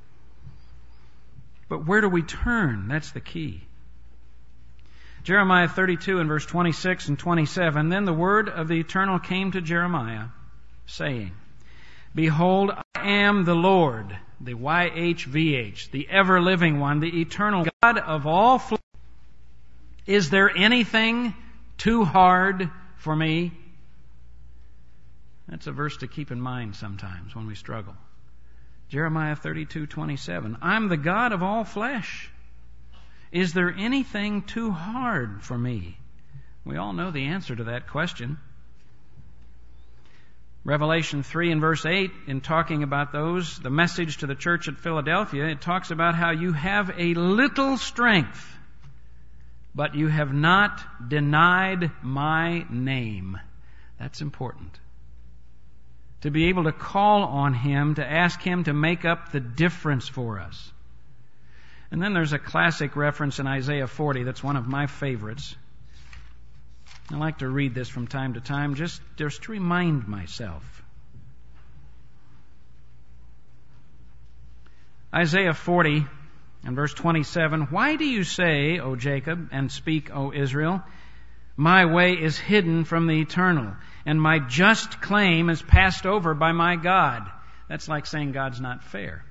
But where do we turn? That's the key. Jeremiah thirty-two and verse twenty-six and twenty-seven, "Then the word of the Eternal came to Jeremiah, saying, Behold, I am the Lord," the Y H V H, the ever-living one, the eternal God of all flesh. "Is there anything too hard for me?" That's a verse to keep in mind sometimes when we struggle. Jeremiah thirty-two twenty-seven, "I'm the God of all flesh. Is there anything too hard for me?" We all know the answer to that question. Revelation three and verse eight, in talking about those, the message to the church at Philadelphia, it talks about how you have a little strength, but you have not denied my name. That's important. To be able to call on Him, to ask Him to make up the difference for us. And then there's a classic reference in Isaiah forty that's one of my favorites. I like to read this from time to time, just, just to remind myself. Isaiah forty and verse twenty-seven, "Why do you say, O Jacob, and speak, O Israel, my way is hidden from the Eternal, and my just claim is passed over by my God?" That's like saying God's not fair.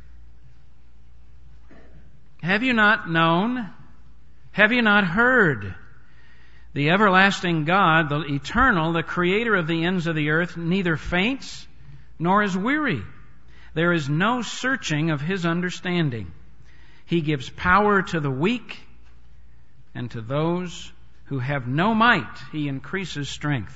"Have you not known? Have you not heard? The everlasting God, the eternal, the creator of the ends of the earth, neither faints nor is weary. There is no searching of His understanding. He gives power to the weak, and to those who have no might He increases strength.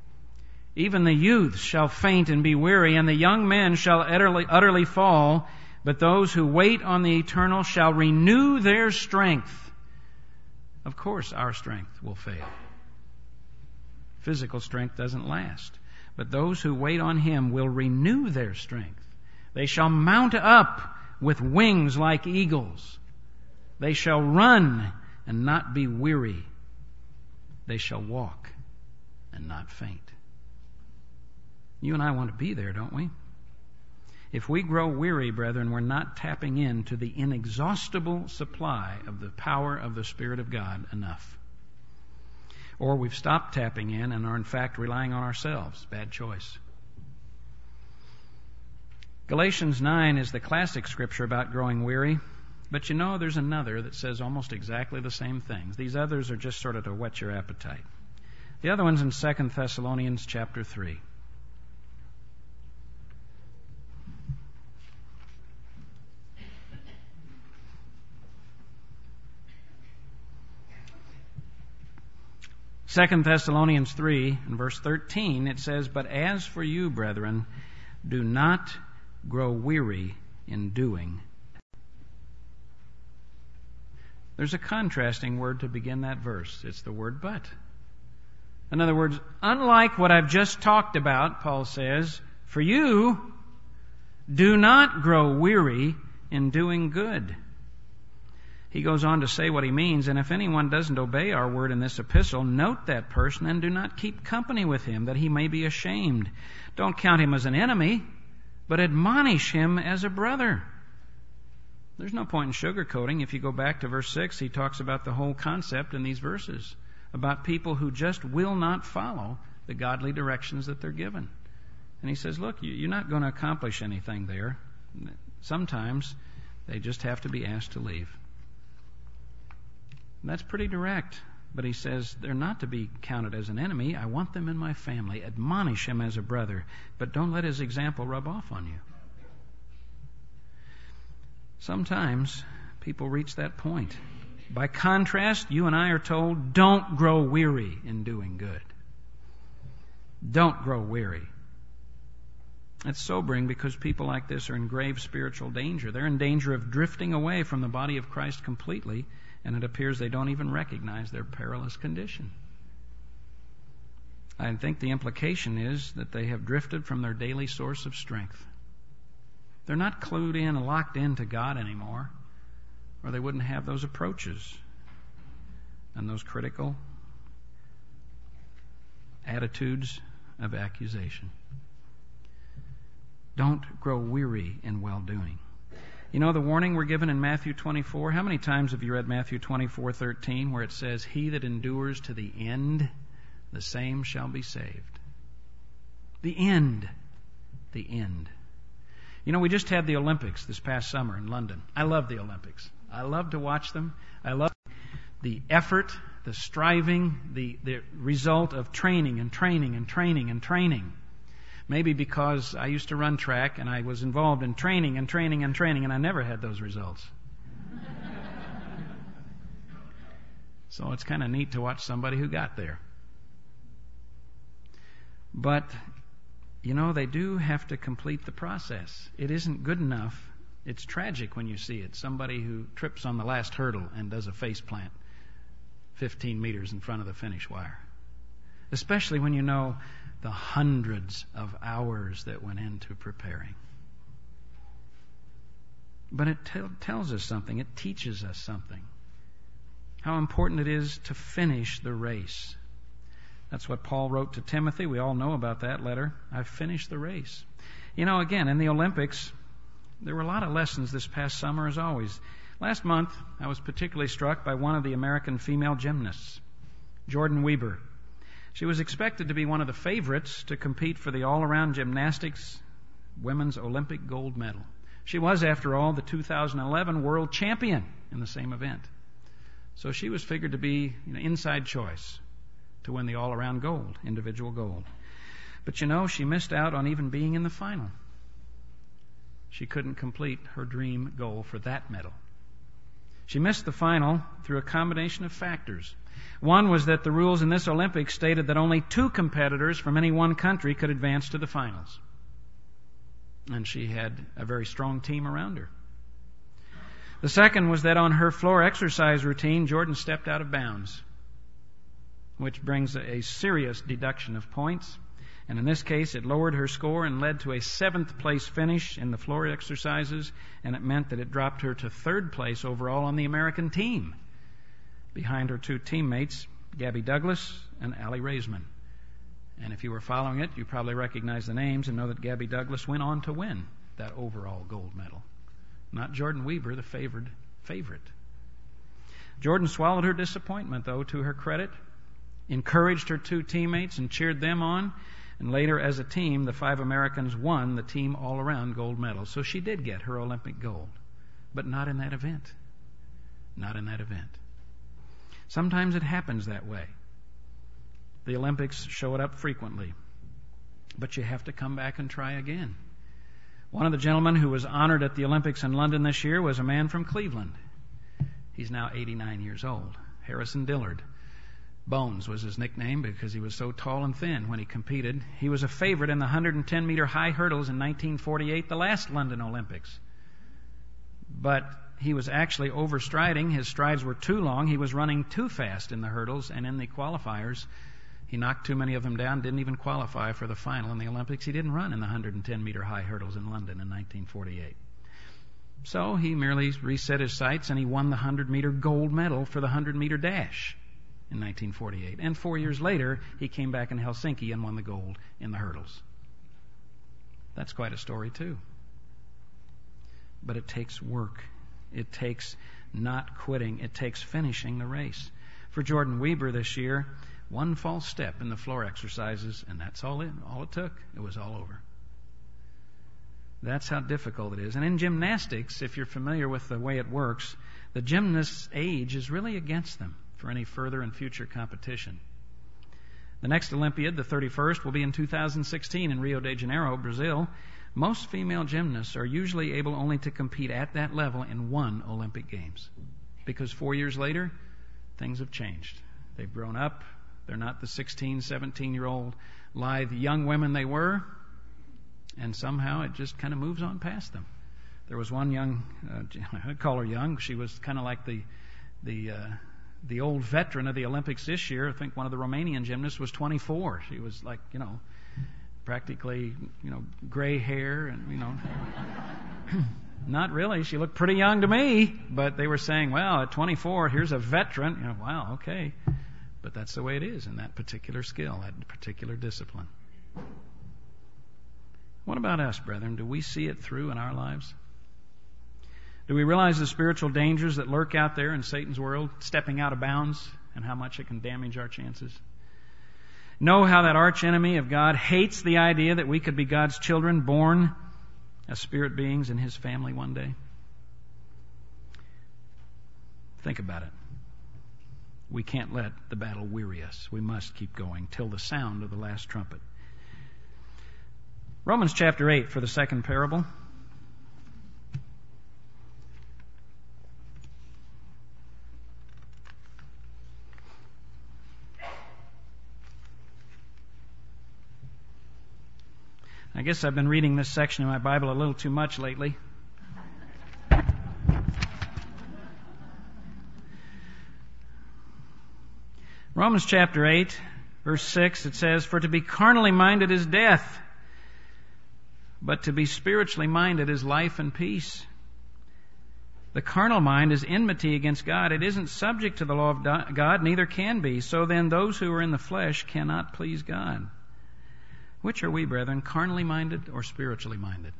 Even the youths shall faint and be weary, and the young men shall utterly, utterly fall. But those who wait on the eternal shall renew their strength. Of course, our strength will fail. Physical strength doesn't last. But those who wait on Him will renew their strength. They shall mount up with wings like eagles. They shall run and not be weary. They shall walk and not faint. You and I want to be there, don't we? If we grow weary, brethren, we're not tapping into the inexhaustible supply of the power of the Spirit of God enough. Or we've stopped tapping in and are in fact relying on ourselves. Bad choice. Galatians nine is the classic scripture about growing weary. But you know, there's another that says almost exactly the same things. These others are just sort of to whet your appetite. The other one's in Second Thessalonians chapter three. Second Thessalonians three, and verse thirteen, it says, "But as for you, brethren, do not grow weary in doing." There's a contrasting word to begin that verse. It's the word "but." In other words, unlike what I've just talked about, Paul says, for you, do not grow weary in doing good. He goes on to say what he means, and if anyone doesn't obey our word in this epistle, note that person and do not keep company with him, that he may be ashamed. Don't count him as an enemy, but admonish him as a brother. There's no point in sugarcoating. If you go back to verse six, he talks about the whole concept in these verses, about people who just will not follow the godly directions that they're given. And he says, look, you're not going to accomplish anything there. Sometimes they just have to be asked to leave. And that's pretty direct. But he says they're not to be counted as an enemy. I want them in my family. Admonish him as a brother. But don't let his example rub off on you. Sometimes people reach that point. By contrast, you and I are told, don't grow weary in doing good. Don't grow weary. It's sobering because people like this are in grave spiritual danger. They're in danger of drifting away from the body of Christ completely, and it appears they don't even recognize their perilous condition. I think the implication is that they have drifted from their daily source of strength. They're not clued in and locked into God anymore, or they wouldn't have those approaches and those critical attitudes of accusation. Don't grow weary in well-doing. You know the warning we're given in Matthew twenty-four? How many times have you read Matthew twenty-four thirteen, where it says, "He that endures to the end, the same shall be saved"? The end. The end. You know, we just had the Olympics this past summer in London. I love the Olympics. I love to watch them. I love the effort, the striving, the, the result of training and training and training and training. Maybe because I used to run track and I was involved in training and training and training and I never had those results. So it's kind of neat to watch somebody who got there. But, you know, they do have to complete the process. It isn't good enough. It's tragic when you see it. Somebody who trips on the last hurdle and does a face plant fifteen meters in front of the finish wire. Especially when you know the hundreds of hours that went into preparing. But it t- tells us something. It teaches us something. How important it is to finish the race. That's what Paul wrote to Timothy. We all know about that letter. I've finished the race. You know, again, in the Olympics, there were a lot of lessons this past summer, as always. Last month, I was particularly struck by one of the American female gymnasts, Jordan Weber. She was expected to be one of the favorites to compete for the all-around gymnastics women's Olympic gold medal. She was, after all, the two thousand eleven world champion in the same event. So she was figured to be an inside choice to win the all-around gold, individual gold. But you know, she missed out on even being in the final. She couldn't complete her dream goal for that medal. She missed the final through a combination of factors. One was that the rules in this Olympics stated that only two competitors from any one country could advance to the finals. and she had a very strong team around her. The second was that on her floor exercise routine, Jordan stepped out of bounds, which brings a serious deduction of points. And in this case, it lowered her score and led to a seventh place finish in the floor exercises, and it meant that it dropped her to third place overall on the American team, behind her two teammates, Gabby Douglas and Allie Raisman. And if you were following it, you probably recognize the names and know that Gabby Douglas went on to win that overall gold medal. Not Jordan Weber, the favored favorite. Jordan swallowed her disappointment, though, to her credit, encouraged her two teammates and cheered them on. And later, as a team, the five Americans won the team all-around gold medal. So she did get her Olympic gold, but not in that event. Not in that event. Sometimes it happens that way. The Olympics show it up frequently, but you have to come back and try again. One of the gentlemen who was honored at the Olympics in London this year was a man from Cleveland. He's now eighty-nine years old, Harrison Dillard. Bones was his nickname because he was so tall and thin when he competed. He was a favorite in the one hundred ten meter high hurdles in nineteen forty-eight, the last London Olympics. But he was actually overstriding. His strides were too long. He was running too fast in the hurdles, and in the qualifiers, he knocked too many of them down, didn't even qualify for the final in the Olympics. He didn't run in the one hundred ten meter high hurdles in London in nineteen forty-eight. So he merely reset his sights, and he won the one hundred meter gold medal for the one hundred meter dash in nineteen forty-eight. And four years later, he came back in Helsinki and won the gold in the hurdles. That's quite a story, too. But it takes work. It takes not quitting. It takes finishing the race. For Jordan Weber this year, one false step in the floor exercises, and that's all it, all it took. It was all over. That's how difficult it is. And in gymnastics, if you're familiar with the way it works, the gymnast's age is really against them for any further and future competition. The next Olympiad, the thirty-first, will be in two thousand sixteen in Rio de Janeiro, Brazil. Most female gymnasts are usually able only to compete at that level in one Olympic Games, because four years later, things have changed. They've grown up. They're not the sixteen, seventeen-year-old lithe young women they were, and somehow it just kind of moves on past them. There was one young, uh, I'd call her young. She was kind of like the the uh, the old veteran of the Olympics this year. I think one of the Romanian gymnasts was twenty-four. She was like, you know, practically, you know, gray hair and, you know, not really. She looked pretty young to me, but they were saying, well, at twenty-four, here's a veteran. You know, wow, okay. But that's the way it is in that particular skill, that particular discipline. What about us, brethren? Do we see it through in our lives? Do we realize the spiritual dangers that lurk out there in Satan's world, stepping out of bounds, and how much it can damage our chances? Know how that arch enemy of God hates the idea that we could be God's children, born as spirit beings in His family one day? Think about it. We can't let the battle weary us. We must keep going till the sound of the last trumpet. Romans chapter eight for the second parable. I guess I've been reading this section of my Bible a little too much lately. Romans chapter eight, verse six, it says, "For to be carnally minded is death, but to be spiritually minded is life and peace. The carnal mind is enmity against God. It isn't subject to the law of God, neither can be. So then those who are in the flesh cannot please God." Which are we, brethren, carnally minded or spiritually minded?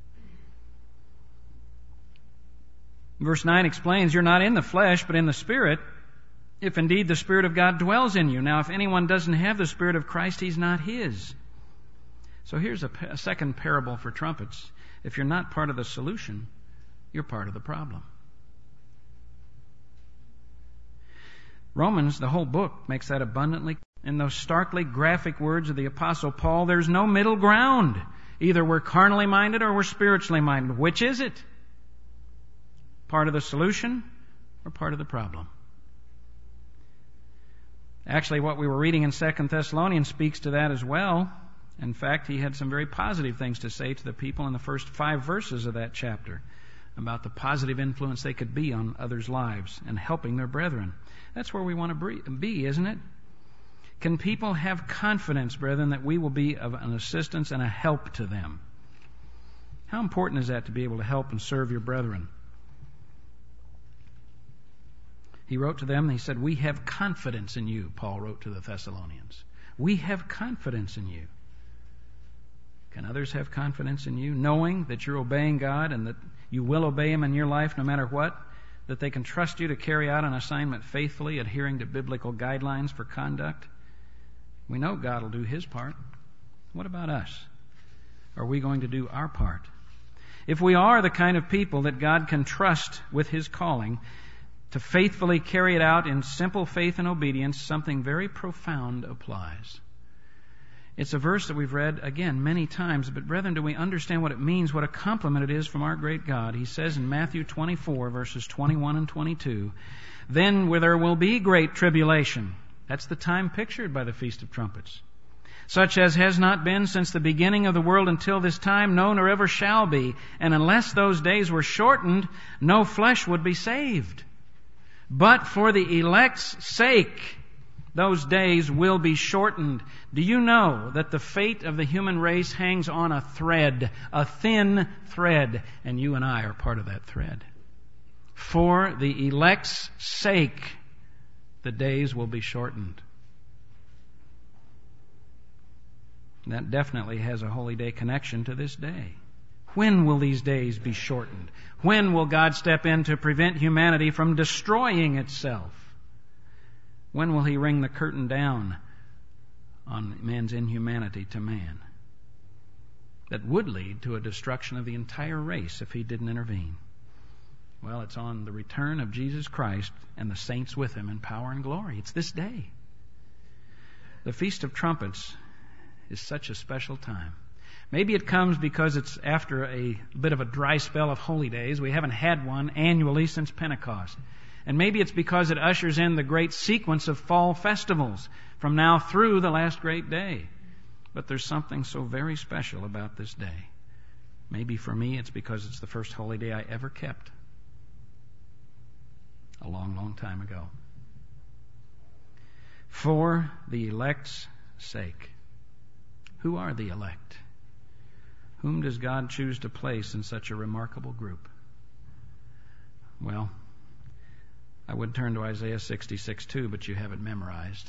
Verse nine explains, "You're not in the flesh, but in the Spirit, if indeed the Spirit of God dwells in you. Now, if anyone doesn't have the Spirit of Christ, he's not his." So here's a, a second parable for trumpets. If you're not part of the solution, you're part of the problem. Romans, the whole book, makes that abundantly clear. In those starkly graphic words of the Apostle Paul, there's no middle ground. Either we're carnally minded or we're spiritually minded. Which is it? Part of the solution or part of the problem? Actually, what we were reading in Second Thessalonians speaks to that as well. In fact, he had some very positive things to say to the people in the first five verses of that chapter about the positive influence they could be on others' lives and helping their brethren. That's where we want to be, isn't it? Can people have confidence, brethren, that we will be of an assistance and a help to them? How important is that to be able to help and serve your brethren? He wrote to them, he said, we have confidence in you, Paul wrote to the Thessalonians. We have confidence in you. Can others have confidence in you, knowing that you're obeying God and that you will obey Him in your life no matter what? That they can trust you to carry out an assignment faithfully, adhering to biblical guidelines for conduct? We know God will do His part. What about us? Are we going to do our part? If we are the kind of people that God can trust with His calling to faithfully carry it out in simple faith and obedience, something very profound applies. It's a verse that we've read, again, many times, but brethren, do we understand what it means, what a compliment it is from our great God? He says in Matthew twenty-four, verses twenty-one and twenty-two, then where there will be great tribulation. That's the time pictured by the Feast of Trumpets. Such as has not been since the beginning of the world until this time, no, nor ever shall be. And unless those days were shortened, no flesh would be saved. But for the elect's sake, those days will be shortened. Do you know that the fate of the human race hangs on a thread, a thin thread, and you and I are part of that thread? For the elect's sake, the days will be shortened. That definitely has a holy day connection to this day. When will these days be shortened? When will God step in to prevent humanity from destroying itself? When will He ring the curtain down on man's inhumanity to man? That would lead to a destruction of the entire race if He didn't intervene. Well, it's on the return of Jesus Christ and the saints with Him in power and glory. It's this day. The Feast of Trumpets is such a special time. Maybe it comes because it's after a bit of a dry spell of holy days. We haven't had one annually since Pentecost. And maybe it's because it ushers in the great sequence of fall festivals from now through the last great day. But there's something so very special about this day. Maybe for me it's because it's the first holy day I ever kept. A long, long time ago. For the elect's sake. Who are the elect? Whom does God choose to place in such a remarkable group? Well, I would turn to Isaiah sixty-six two, but you have it memorized.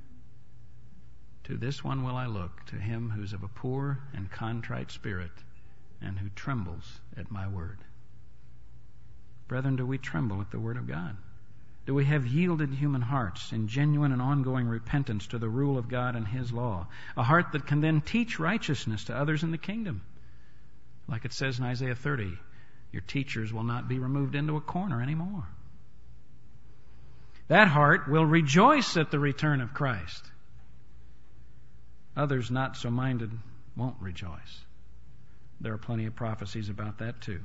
To this one will I look, to him who's of a poor and contrite spirit, and who trembles at my word. Brethren, do we tremble at the word of God? Do we have yielded human hearts in genuine and ongoing repentance to the rule of God and His law? A heart that can then teach righteousness to others in the kingdom. Like it says in Isaiah thirty, your teachers will not be removed into a corner anymore. That heart will rejoice at the return of Christ. Others not so minded won't rejoice. There are plenty of prophecies about that too.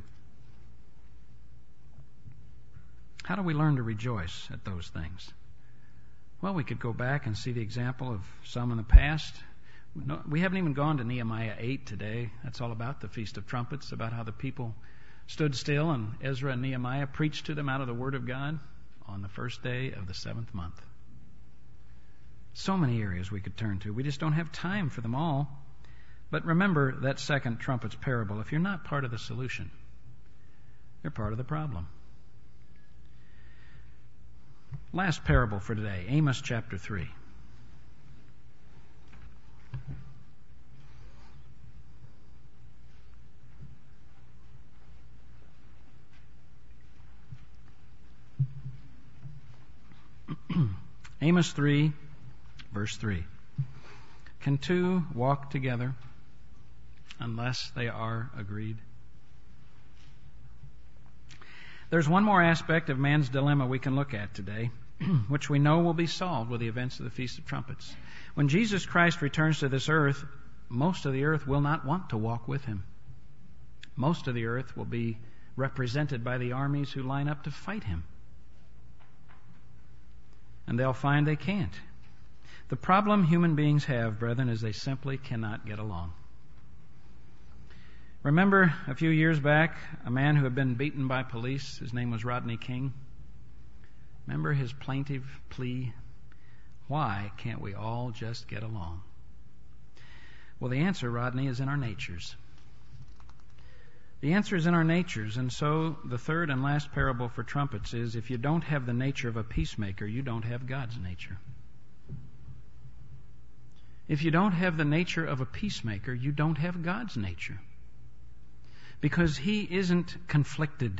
How do we learn to rejoice at those things? Well, we could go back and see the example of some in the past. We haven't even gone to Nehemiah eight today. That's all about the Feast of Trumpets, about how the people stood still and Ezra and Nehemiah preached to them out of the Word of God on the first day of the seventh month. So many areas we could turn to. We just don't have time for them all. But remember that second trumpets parable. If you're not part of the solution, you're part of the problem. Last parable for today, Amos chapter three. Amos three, verse three. Can two walk together unless they are agreed? There's one more aspect of man's dilemma we can look at today, which we know will be solved with the events of the Feast of Trumpets. When Jesus Christ returns to this earth, most of the earth will not want to walk with Him. Most of the earth will be represented by the armies who line up to fight Him. And they'll find they can't. The problem human beings have, brethren, is they simply cannot get along. Remember a few years back, a man who had been beaten by police, his name was Rodney King. Remember his plaintive plea, why can't we all just get along? Well, the answer, Rodney, is in our natures. The answer is in our natures, and so the third and last parable for trumpets is, if you don't have the nature of a peacemaker, you don't have God's nature. If you don't have the nature of a peacemaker, you don't have God's nature. Because He isn't conflicted.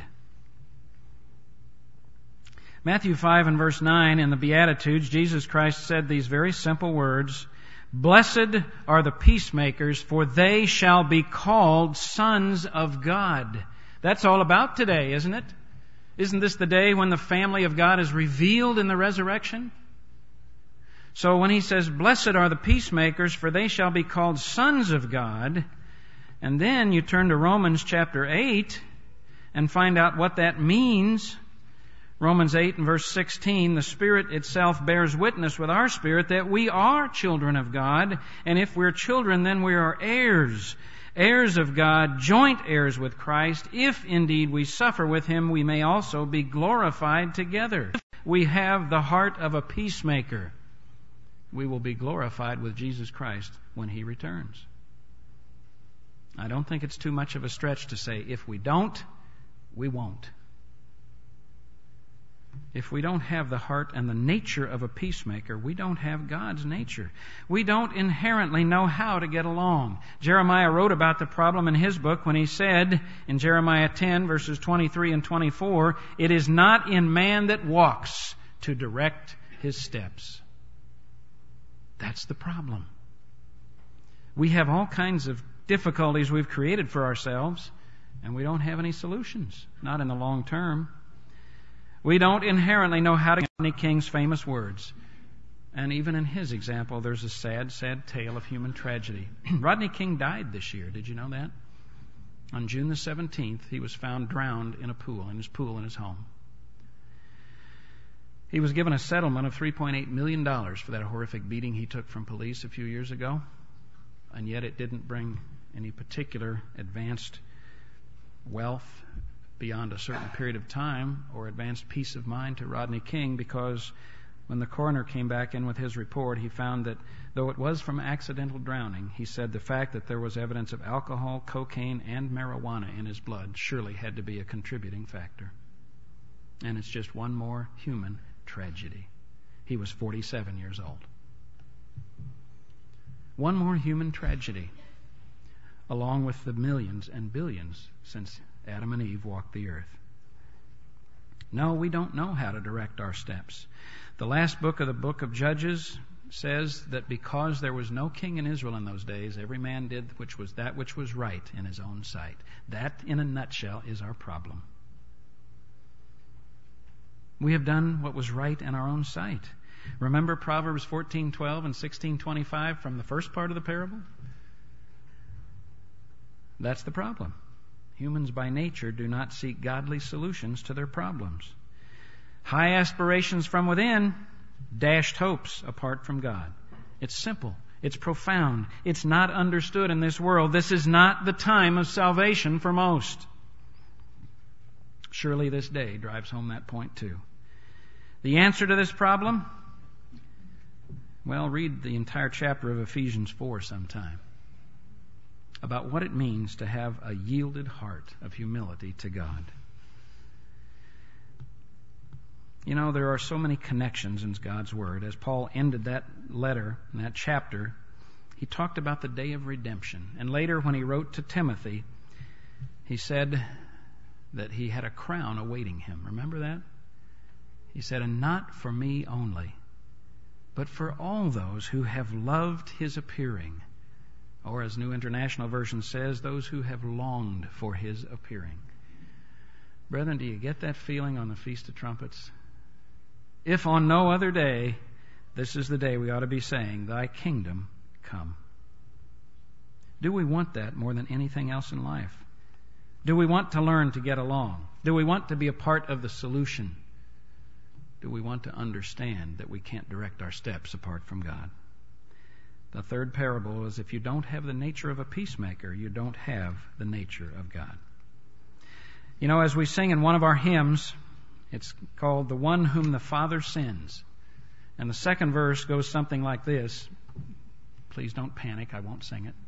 Matthew five and verse nine in the Beatitudes, Jesus Christ said these very simple words, "Blessed are the peacemakers, for they shall be called sons of God." That's all about today, isn't it? Isn't this the day when the family of God is revealed in the resurrection? So when He says, "Blessed are the peacemakers, for they shall be called sons of God," and then you turn to Romans chapter eight and find out what that means. Romans eight and verse sixteen, the Spirit itself bears witness with our spirit that we are children of God, and if we're children, then we are heirs, heirs of God, joint heirs with Christ. If indeed we suffer with Him, we may also be glorified together. We have the heart of a peacemaker. We will be glorified with Jesus Christ when He returns. I don't think it's too much of a stretch to say, if we don't, we won't. If we don't have the heart and the nature of a peacemaker, we don't have God's nature. We don't inherently know how to get along. Jeremiah wrote about the problem in his book when he said in Jeremiah ten, verses twenty-three and twenty-four, "It is not in man that walks to direct his steps." That's the problem. We have all kinds of difficulties we've created for ourselves, and we don't have any solutions, not in the long term. We don't inherently know how to get Rodney King's famous words. And even in his example, there's a sad, sad tale of human tragedy. Rodney King died this year. Did you know that? On June the seventeenth, he was found drowned in a pool, in his pool in his home. He was given a settlement of three point eight million dollars for that horrific beating he took from police a few years ago. And yet it didn't bring any particular advanced wealth beyond a certain period of time or advanced peace of mind to Rodney King, because when the coroner came back in with his report, he found that though it was from accidental drowning, he said the fact that there was evidence of alcohol, cocaine, and marijuana in his blood surely had to be a contributing factor. And it's just one more human tragedy. He was forty-seven years old. One more human tragedy, along with the millions and billions since Adam and Eve walked the earth. No, we don't know how to direct our steps. The last book of the book of Judges says that because there was no king in Israel in those days, every man did which was that which was right in his own sight. That, in a nutshell, is our problem. We have done what was right in our own sight. Remember Proverbs fourteen twelve and sixteen twenty-five from the first part of the parable? That's the problem. Humans by nature do not seek godly solutions to their problems. High aspirations from within, dashed hopes apart from God. It's simple. It's profound. It's not understood in this world. This is not the time of salvation for most. Surely this day drives home that point too. The answer to this problem? Well, read the entire chapter of Ephesians four sometime about what it means to have a yielded heart of humility to God. You know, there are so many connections in God's Word. As Paul ended that letter, in that chapter, he talked about the day of redemption. And later, when he wrote to Timothy, he said that he had a crown awaiting him. Remember that? He said, "And not for me only, but for all those who have loved His appearing." Or as New International Version says, those who have longed for His appearing. Brethren, do you get that feeling on the Feast of Trumpets? If on no other day, this is the day we ought to be saying, "Thy kingdom come." Do we want that more than anything else in life? Do we want to learn to get along? Do we want to be a part of the solution? do we want to understand that we can't direct our steps apart from God. The third parable is if you don't have the nature of a peacemaker, you don't have the nature of God. You know, as we sing in one of our hymns, it's called The One Whom the Father Sends. And the second verse goes something like this. Please don't panic, I won't sing it.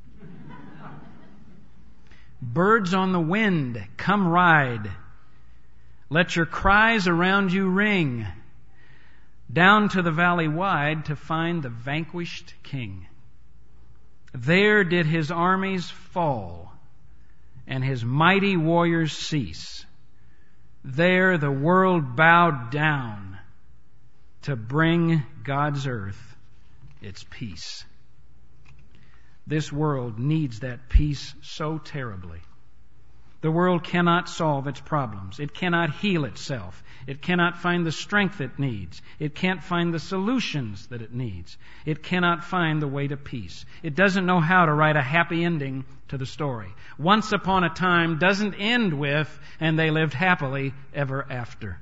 Birds on the wind, come ride. Let your cries around you ring. Down to the valley wide to find the vanquished king. There did his armies fall, and his mighty warriors cease. There the world bowed down to bring God's earth its peace. This world needs that peace so terribly. The world cannot solve its problems. It cannot heal itself. It cannot find the strength it needs. It can't find the solutions that it needs. It cannot find the way to peace. It doesn't know how to write a happy ending to the story. Once upon a time doesn't end with, and they lived happily ever after.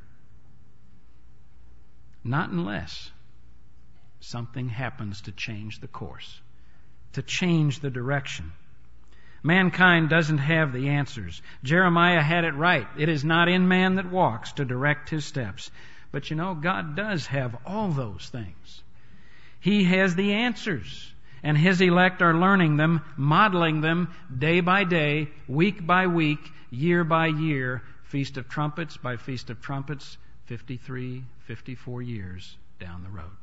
Not unless something happens to change the course, to change the direction. Mankind doesn't have the answers. Jeremiah had it right. It is not in man that walks to direct his steps. But you know, God does have all those things. He has the answers. And His elect are learning them, modeling them day by day, week by week, year by year, Feast of Trumpets by Feast of Trumpets, fifty-three, fifty-four years down the road.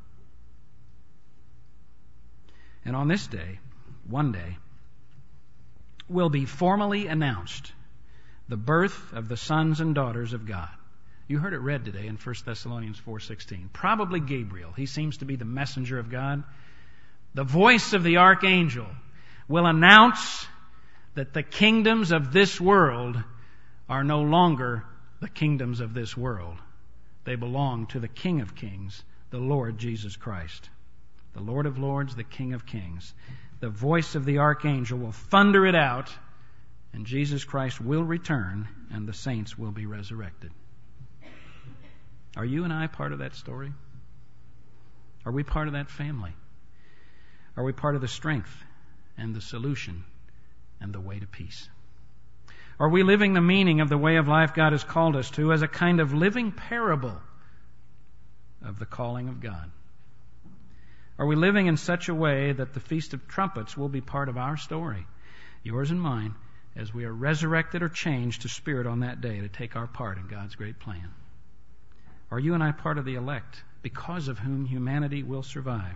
And on this day, one day, will be formally announced the birth of the sons and daughters of God. You heard it read today in First Thessalonians four sixteen. Probably Gabriel. He seems to be the messenger of God. The voice of the archangel will announce that the kingdoms of this world are no longer the kingdoms of this world. They belong to the King of Kings, the Lord Jesus Christ. The Lord of Lords, the King of Kings. The voice of the archangel will thunder it out, and Jesus Christ will return, and the saints will be resurrected. Are you and I part of that story? Are we part of that family? Are we part of the strength and the solution and the way to peace? Are we living the meaning of the way of life God has called us to as a kind of living parable of the calling of God? Are we living in such a way that the Feast of Trumpets will be part of our story, yours and mine, as we are resurrected or changed to spirit on that day to take our part in God's great plan? Are you and I part of the elect, because of whom humanity will survive?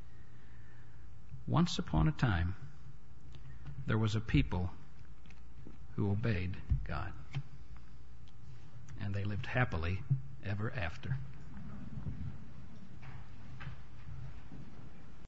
Once upon a time, there was a people who obeyed God, and they lived happily ever after.